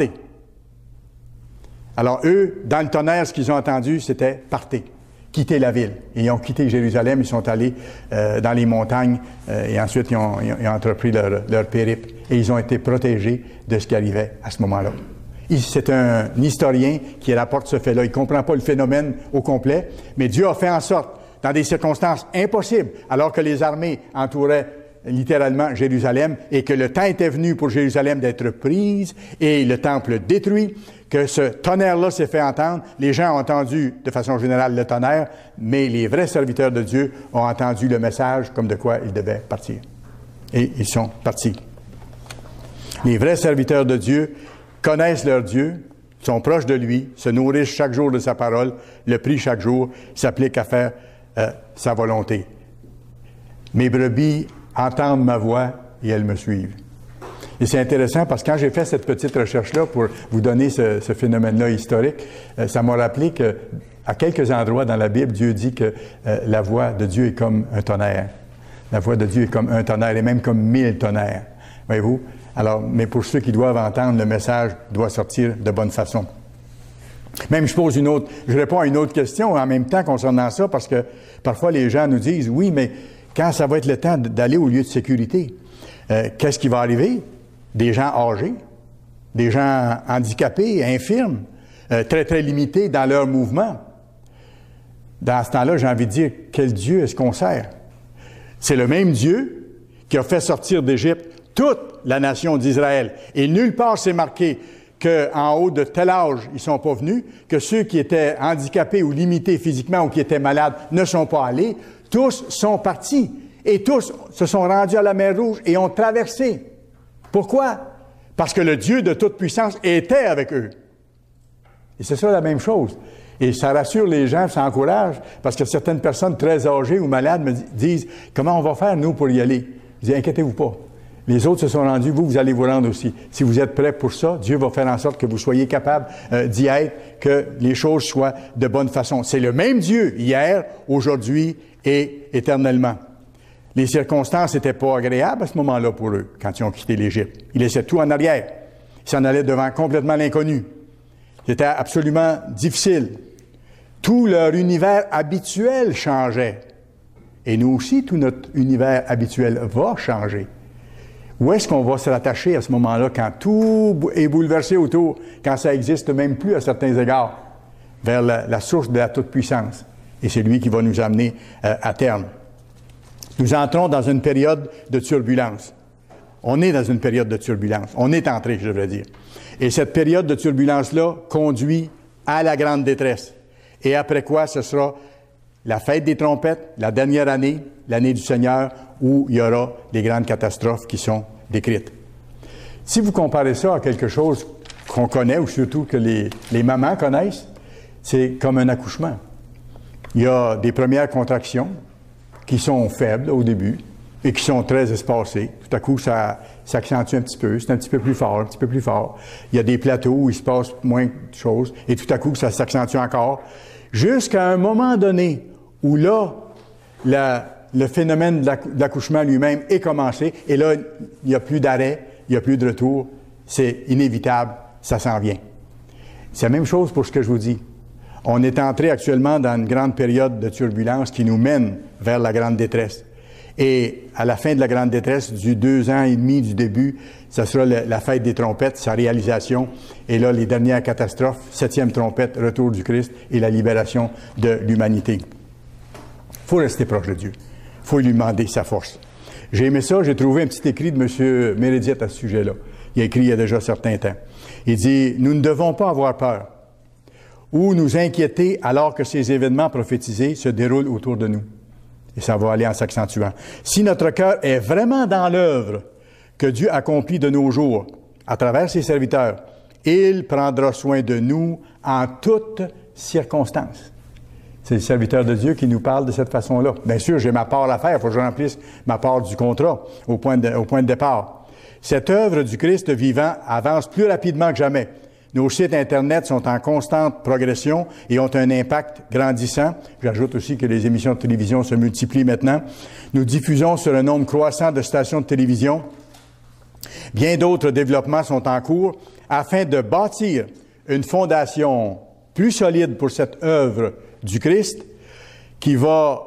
Alors eux, dans le tonnerre, ce qu'ils ont entendu, c'était « Partez ». Quitter la ville. Et ils ont quitté Jérusalem, ils sont allés euh, dans les montagnes euh, et ensuite ils ont, ils ont entrepris leur, leur périple et ils ont été protégés de ce qui arrivait à ce moment-là. C'est un historien qui rapporte ce fait-là. Il ne comprend pas le phénomène au complet, mais Dieu a fait en sorte, dans des circonstances impossibles, alors que les armées entouraient littéralement Jérusalem et que le temps était venu pour Jérusalem d'être prise et le temple détruit, que ce tonnerre-là s'est fait entendre. Les gens ont entendu de façon générale le tonnerre, mais les vrais serviteurs de Dieu ont entendu le message comme de quoi ils devaient partir. Et ils sont partis. Les vrais serviteurs de Dieu connaissent leur Dieu, sont proches de lui, se nourrissent chaque jour de sa parole, le prient chaque jour, s'appliquent à faire euh, sa volonté. Mes brebis entendent ma voix et elles me suivent. Et c'est intéressant parce que quand j'ai fait cette petite recherche-là pour vous donner ce, ce phénomène-là historique, euh, ça m'a rappelé que à quelques endroits dans la Bible, Dieu dit que euh, la voix de Dieu est comme un tonnerre. La voix de Dieu est comme un tonnerre et même comme mille tonnerres. Voyez-vous? Alors, mais pour ceux qui doivent entendre, le message doit sortir de bonne façon. Même je pose une autre, je réponds à une autre question en même temps concernant ça parce que parfois les gens nous disent, oui, mais quand ça va être le temps d'aller au lieu de sécurité, euh, qu'est-ce qui va arriver? Des gens âgés, des gens handicapés, infirmes, euh, très, très limités dans leur mouvement. Dans ce temps-là, j'ai envie de dire, quel Dieu est-ce qu'on sert? C'est le même Dieu qui a fait sortir d'Égypte toute la nation d'Israël. Et nulle part c'est marqué qu'en haut de tel âge, ils ne sont pas venus, que ceux qui étaient handicapés ou limités physiquement ou qui étaient malades ne sont pas allés. Tous sont partis. Et tous se sont rendus à la mer Rouge et ont traversé. Pourquoi? Parce que le Dieu de toute puissance était avec eux. Et c'est ça la même chose. Et ça rassure les gens, ça encourage, parce que certaines personnes très âgées ou malades me disent « Comment on va faire, nous, pour y aller? » Je dis « Inquiétez-vous pas. Les autres se sont rendus, vous, vous allez vous rendre aussi. Si vous êtes prêts pour ça, Dieu va faire en sorte que vous soyez capables euh, d'y être, que les choses soient de bonne façon. C'est le même Dieu, hier, aujourd'hui et éternellement. Les circonstances n'étaient pas agréables à ce moment-là pour eux, quand ils ont quitté l'Égypte. Ils laissaient tout en arrière. Ils s'en allaient devant complètement l'inconnu. C'était absolument difficile. Tout leur univers habituel changeait. Et nous aussi, tout notre univers habituel va changer. Où est-ce qu'on va se rattacher à ce moment-là, quand tout est bouleversé autour, quand ça n'existe même plus à certains égards, vers la, la source de la toute-puissance? Et c'est lui qui va nous amener euh, à terme. Nous entrons dans une période de turbulence. On est dans une période de turbulence. On est entré, je devrais dire. Et cette période de turbulence-là conduit à la grande détresse. Et après quoi, ce sera la fête des trompettes, la dernière année, l'année du Seigneur, où il y aura les grandes catastrophes qui sont décrites. Si vous comparez ça à quelque chose qu'on connaît, ou surtout que les, les mamans connaissent, c'est comme un accouchement. Il y a des premières contractions qui sont faibles au début et qui sont très espacées. Tout à coup, ça s'accentue un petit peu, c'est un petit peu plus fort, un petit peu plus fort. Il y a des plateaux où il se passe moins de choses et tout à coup, ça s'accentue encore. Jusqu'à un moment donné où là, la, le phénomène de l'accouchement lui-même est commencé et là, il n'y a plus d'arrêt, il n'y a plus de retour. C'est inévitable, ça s'en vient. C'est la même chose pour ce que je vous dis. On est entré actuellement dans une grande période de turbulence qui nous mène vers la grande détresse. Et à la fin de la grande détresse, du deux ans et demi du début, ça sera le, la fête des trompettes, sa réalisation. Et là, les dernières catastrophes, septième trompette, retour du Christ et la libération de l'humanité. Il faut rester proche de Dieu. Il faut lui demander sa force. J'ai aimé ça, j'ai trouvé un petit écrit de M. Mérédiette à ce sujet-là. Il a écrit il y a déjà un certain temps. Il dit « Nous ne devons pas avoir peur ou nous inquiéter alors que ces événements prophétisés se déroulent autour de nous. » Et ça va aller en s'accentuant. Si notre cœur est vraiment dans l'œuvre que Dieu accomplit de nos jours à travers ses serviteurs, il prendra soin de nous en toutes circonstances. C'est le serviteur de Dieu qui nous parle de cette façon-là. Bien sûr, j'ai ma part à faire, il faut que je remplisse ma part du contrat au point de, au point de départ. Cette œuvre du Christ vivant avance plus rapidement que jamais. Nos sites Internet sont en constante progression et ont un impact grandissant. J'ajoute aussi que les émissions de télévision se multiplient maintenant. Nous diffusons sur un nombre croissant de stations de télévision. Bien d'autres développements sont en cours afin de bâtir une fondation plus solide pour cette œuvre du Christ qui va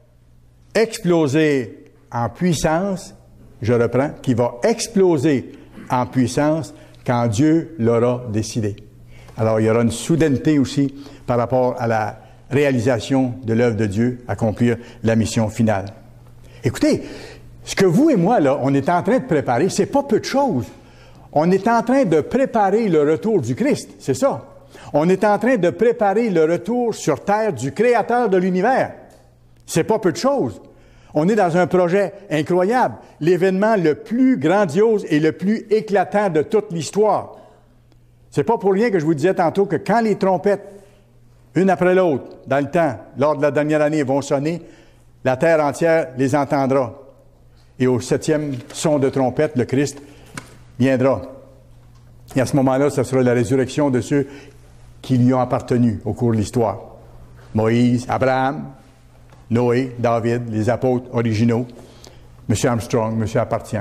exploser en puissance, je reprends, qui va exploser en puissance quand Dieu l'aura décidé. Alors, il y aura une soudaineté aussi par rapport à la réalisation de l'œuvre de Dieu, accomplir la mission finale. Écoutez, ce que vous et moi, là, on est en train de préparer, c'est pas peu de choses. On est en train de préparer le retour du Christ, c'est ça. On est en train de préparer le retour sur terre du Créateur de l'univers. C'est pas peu de choses. On est dans un projet incroyable, l'événement le plus grandiose et le plus éclatant de toute l'histoire. C'est pas pour rien que je vous disais tantôt que quand les trompettes, une après l'autre, dans le temps, lors de la dernière année, vont sonner, la terre entière les entendra. Et au septième son de trompette, le Christ viendra. Et à ce moment-là, ce sera la résurrection de ceux qui lui ont appartenu au cours de l'histoire. Moïse, Abraham, Noé, David, les apôtres originaux, M. Armstrong, M. Appartient.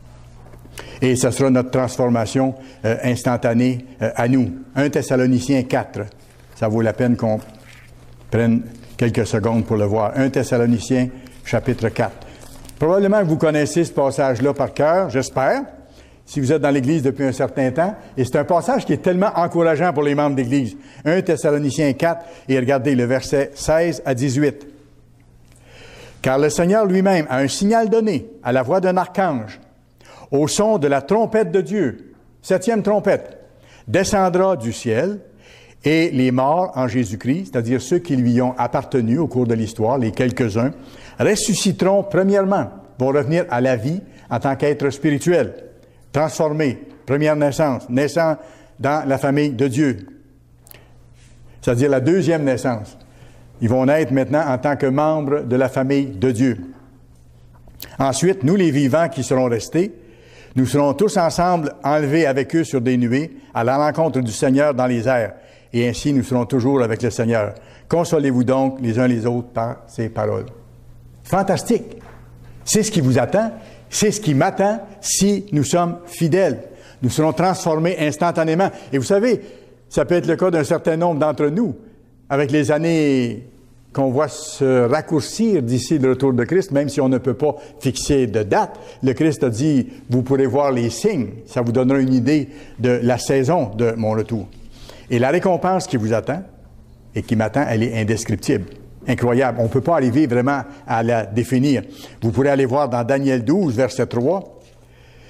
Et ce sera notre transformation euh, instantanée euh, à nous. un Thessaloniciens quatre. Ça vaut la peine qu'on prenne quelques secondes pour le voir. un Thessaloniciens, chapitre quatre. Probablement que vous connaissez ce passage-là par cœur, j'espère, si vous êtes dans l'Église depuis un certain temps. Et c'est un passage qui est tellement encourageant pour les membres d'Église. un Thessaloniciens quatre, et regardez le verset seize à dix-huit. Car le Seigneur lui-même a un signal donné à la voix d'un archange, au son de la trompette de Dieu, septième trompette, descendra du ciel, et les morts en Jésus-Christ, c'est-à-dire ceux qui lui ont appartenu au cours de l'histoire, les quelques-uns, ressusciteront premièrement, vont revenir à la vie en tant qu'être spirituel, transformés, première naissance, naissant dans la famille de Dieu, c'est-à-dire la deuxième naissance. Ils vont naître maintenant en tant que membres de la famille de Dieu. Ensuite, nous les vivants qui serons restés, nous serons tous ensemble enlevés avec eux sur des nuées à la rencontre du Seigneur dans les airs. Et ainsi, nous serons toujours avec le Seigneur. Consolez-vous donc les uns les autres par ces paroles. Fantastique! C'est ce qui vous attend, c'est ce qui m'attend si nous sommes fidèles. Nous serons transformés instantanément. Et vous savez, ça peut être le cas d'un certain nombre d'entre nous, avec les années qu'on voit se raccourcir d'ici le retour de Christ, même si on ne peut pas fixer de date. Le Christ a dit, vous pourrez voir les signes. Ça vous donnera une idée de la saison de mon retour. Et la récompense qui vous attend et qui m'attend, elle est indescriptible, incroyable. On ne peut pas arriver vraiment à la définir. Vous pourrez aller voir dans Daniel douze, verset trois.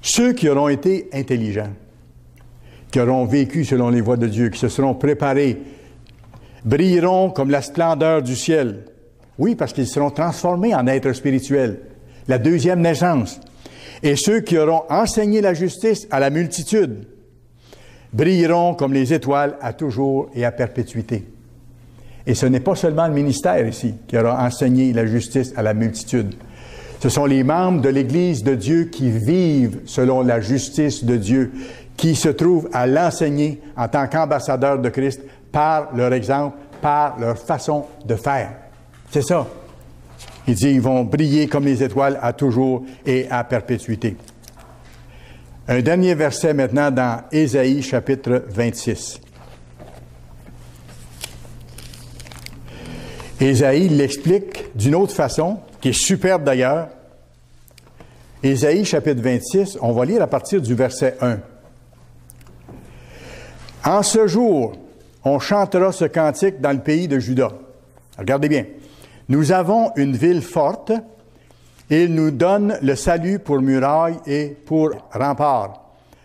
Ceux qui auront été intelligents, qui auront vécu selon les voies de Dieu, qui se seront préparés, brilleront comme la splendeur du ciel. Oui, parce qu'ils seront transformés en êtres spirituels. La deuxième naissance. Et ceux qui auront enseigné la justice à la multitude brilleront comme les étoiles à toujours et à perpétuité. Et ce n'est pas seulement le ministère ici qui aura enseigné la justice à la multitude. Ce sont les membres de l'Église de Dieu qui vivent selon la justice de Dieu, qui se trouvent à l'enseigner en tant qu'ambassadeurs de Christ par leur exemple, par leur façon de faire. C'est ça. Il dit, ils vont briller comme les étoiles à toujours et à perpétuité. Un dernier verset maintenant dans Ésaïe chapitre vingt-six. Ésaïe l'explique d'une autre façon, qui est superbe d'ailleurs. Ésaïe chapitre vingt-six, on va lire à partir du verset un. En ce jour, on chantera ce cantique dans le pays de Juda. Regardez bien. Nous avons une ville forte, et il nous donne le salut pour muraille et pour rempart.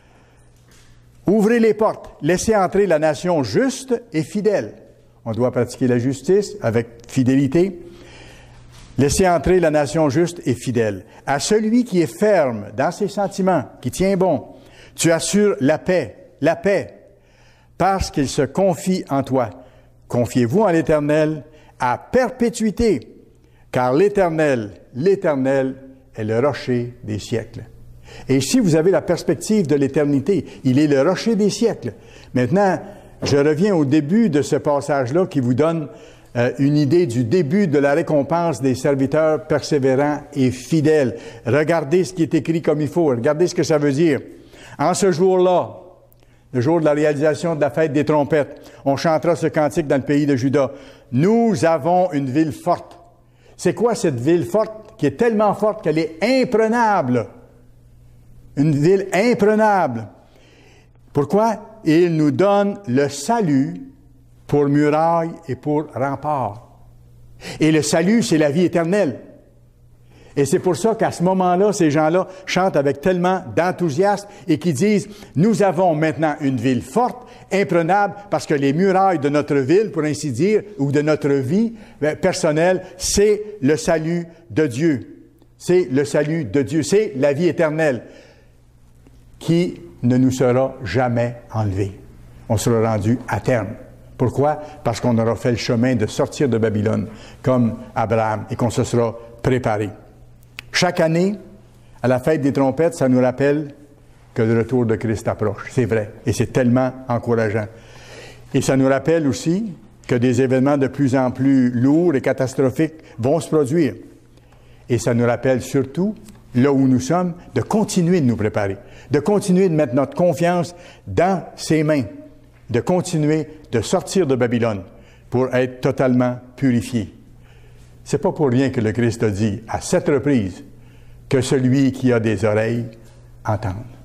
Ouvrez les portes, laissez entrer la nation juste et fidèle. On doit pratiquer la justice avec fidélité. Laissez entrer la nation juste et fidèle. À celui qui est ferme dans ses sentiments, qui tient bon, tu assures la paix, la paix, parce qu'il se confie en toi. Confiez-vous en l'Éternel à perpétuité, car l'Éternel, l'Éternel est le rocher des siècles. Et ici, vous avez la perspective de l'éternité. Il est le rocher des siècles. Maintenant, je reviens au début de ce passage-là qui vous donne euh, une idée du début de la récompense des serviteurs persévérants et fidèles. Regardez ce qui est écrit comme il faut. Regardez ce que ça veut dire. En ce jour-là, le jour de la réalisation de la fête des trompettes, on chantera ce cantique dans le pays de Juda. Nous avons une ville forte. C'est quoi cette ville forte qui est tellement forte qu'elle est imprenable? Une ville imprenable. Pourquoi? Il nous donne le salut pour muraille et pour rempart. Et le salut, c'est la vie éternelle. Et c'est pour ça qu'à ce moment-là, ces gens-là chantent avec tellement d'enthousiasme et qui disent, nous avons maintenant une ville forte, imprenable, parce que les murailles de notre ville, pour ainsi dire, ou de notre vie personnelle, c'est le salut de Dieu. C'est le salut de Dieu. C'est la vie éternelle qui ne nous sera jamais enlevée. On sera rendu à terme. Pourquoi? Parce qu'on aura fait le chemin de sortir de Babylone, comme Abraham, et qu'on se sera préparé. Chaque année, à la fête des trompettes, ça nous rappelle que le retour de Christ approche. C'est vrai. Et c'est tellement encourageant. Et ça nous rappelle aussi que des événements de plus en plus lourds et catastrophiques vont se produire. Et ça nous rappelle surtout, là où nous sommes, de continuer de nous préparer, de continuer de mettre notre confiance dans ses mains, de continuer de sortir de Babylone pour être totalement purifié. C'est pas pour rien que le Christ a dit à sept reprises que celui qui a des oreilles entende.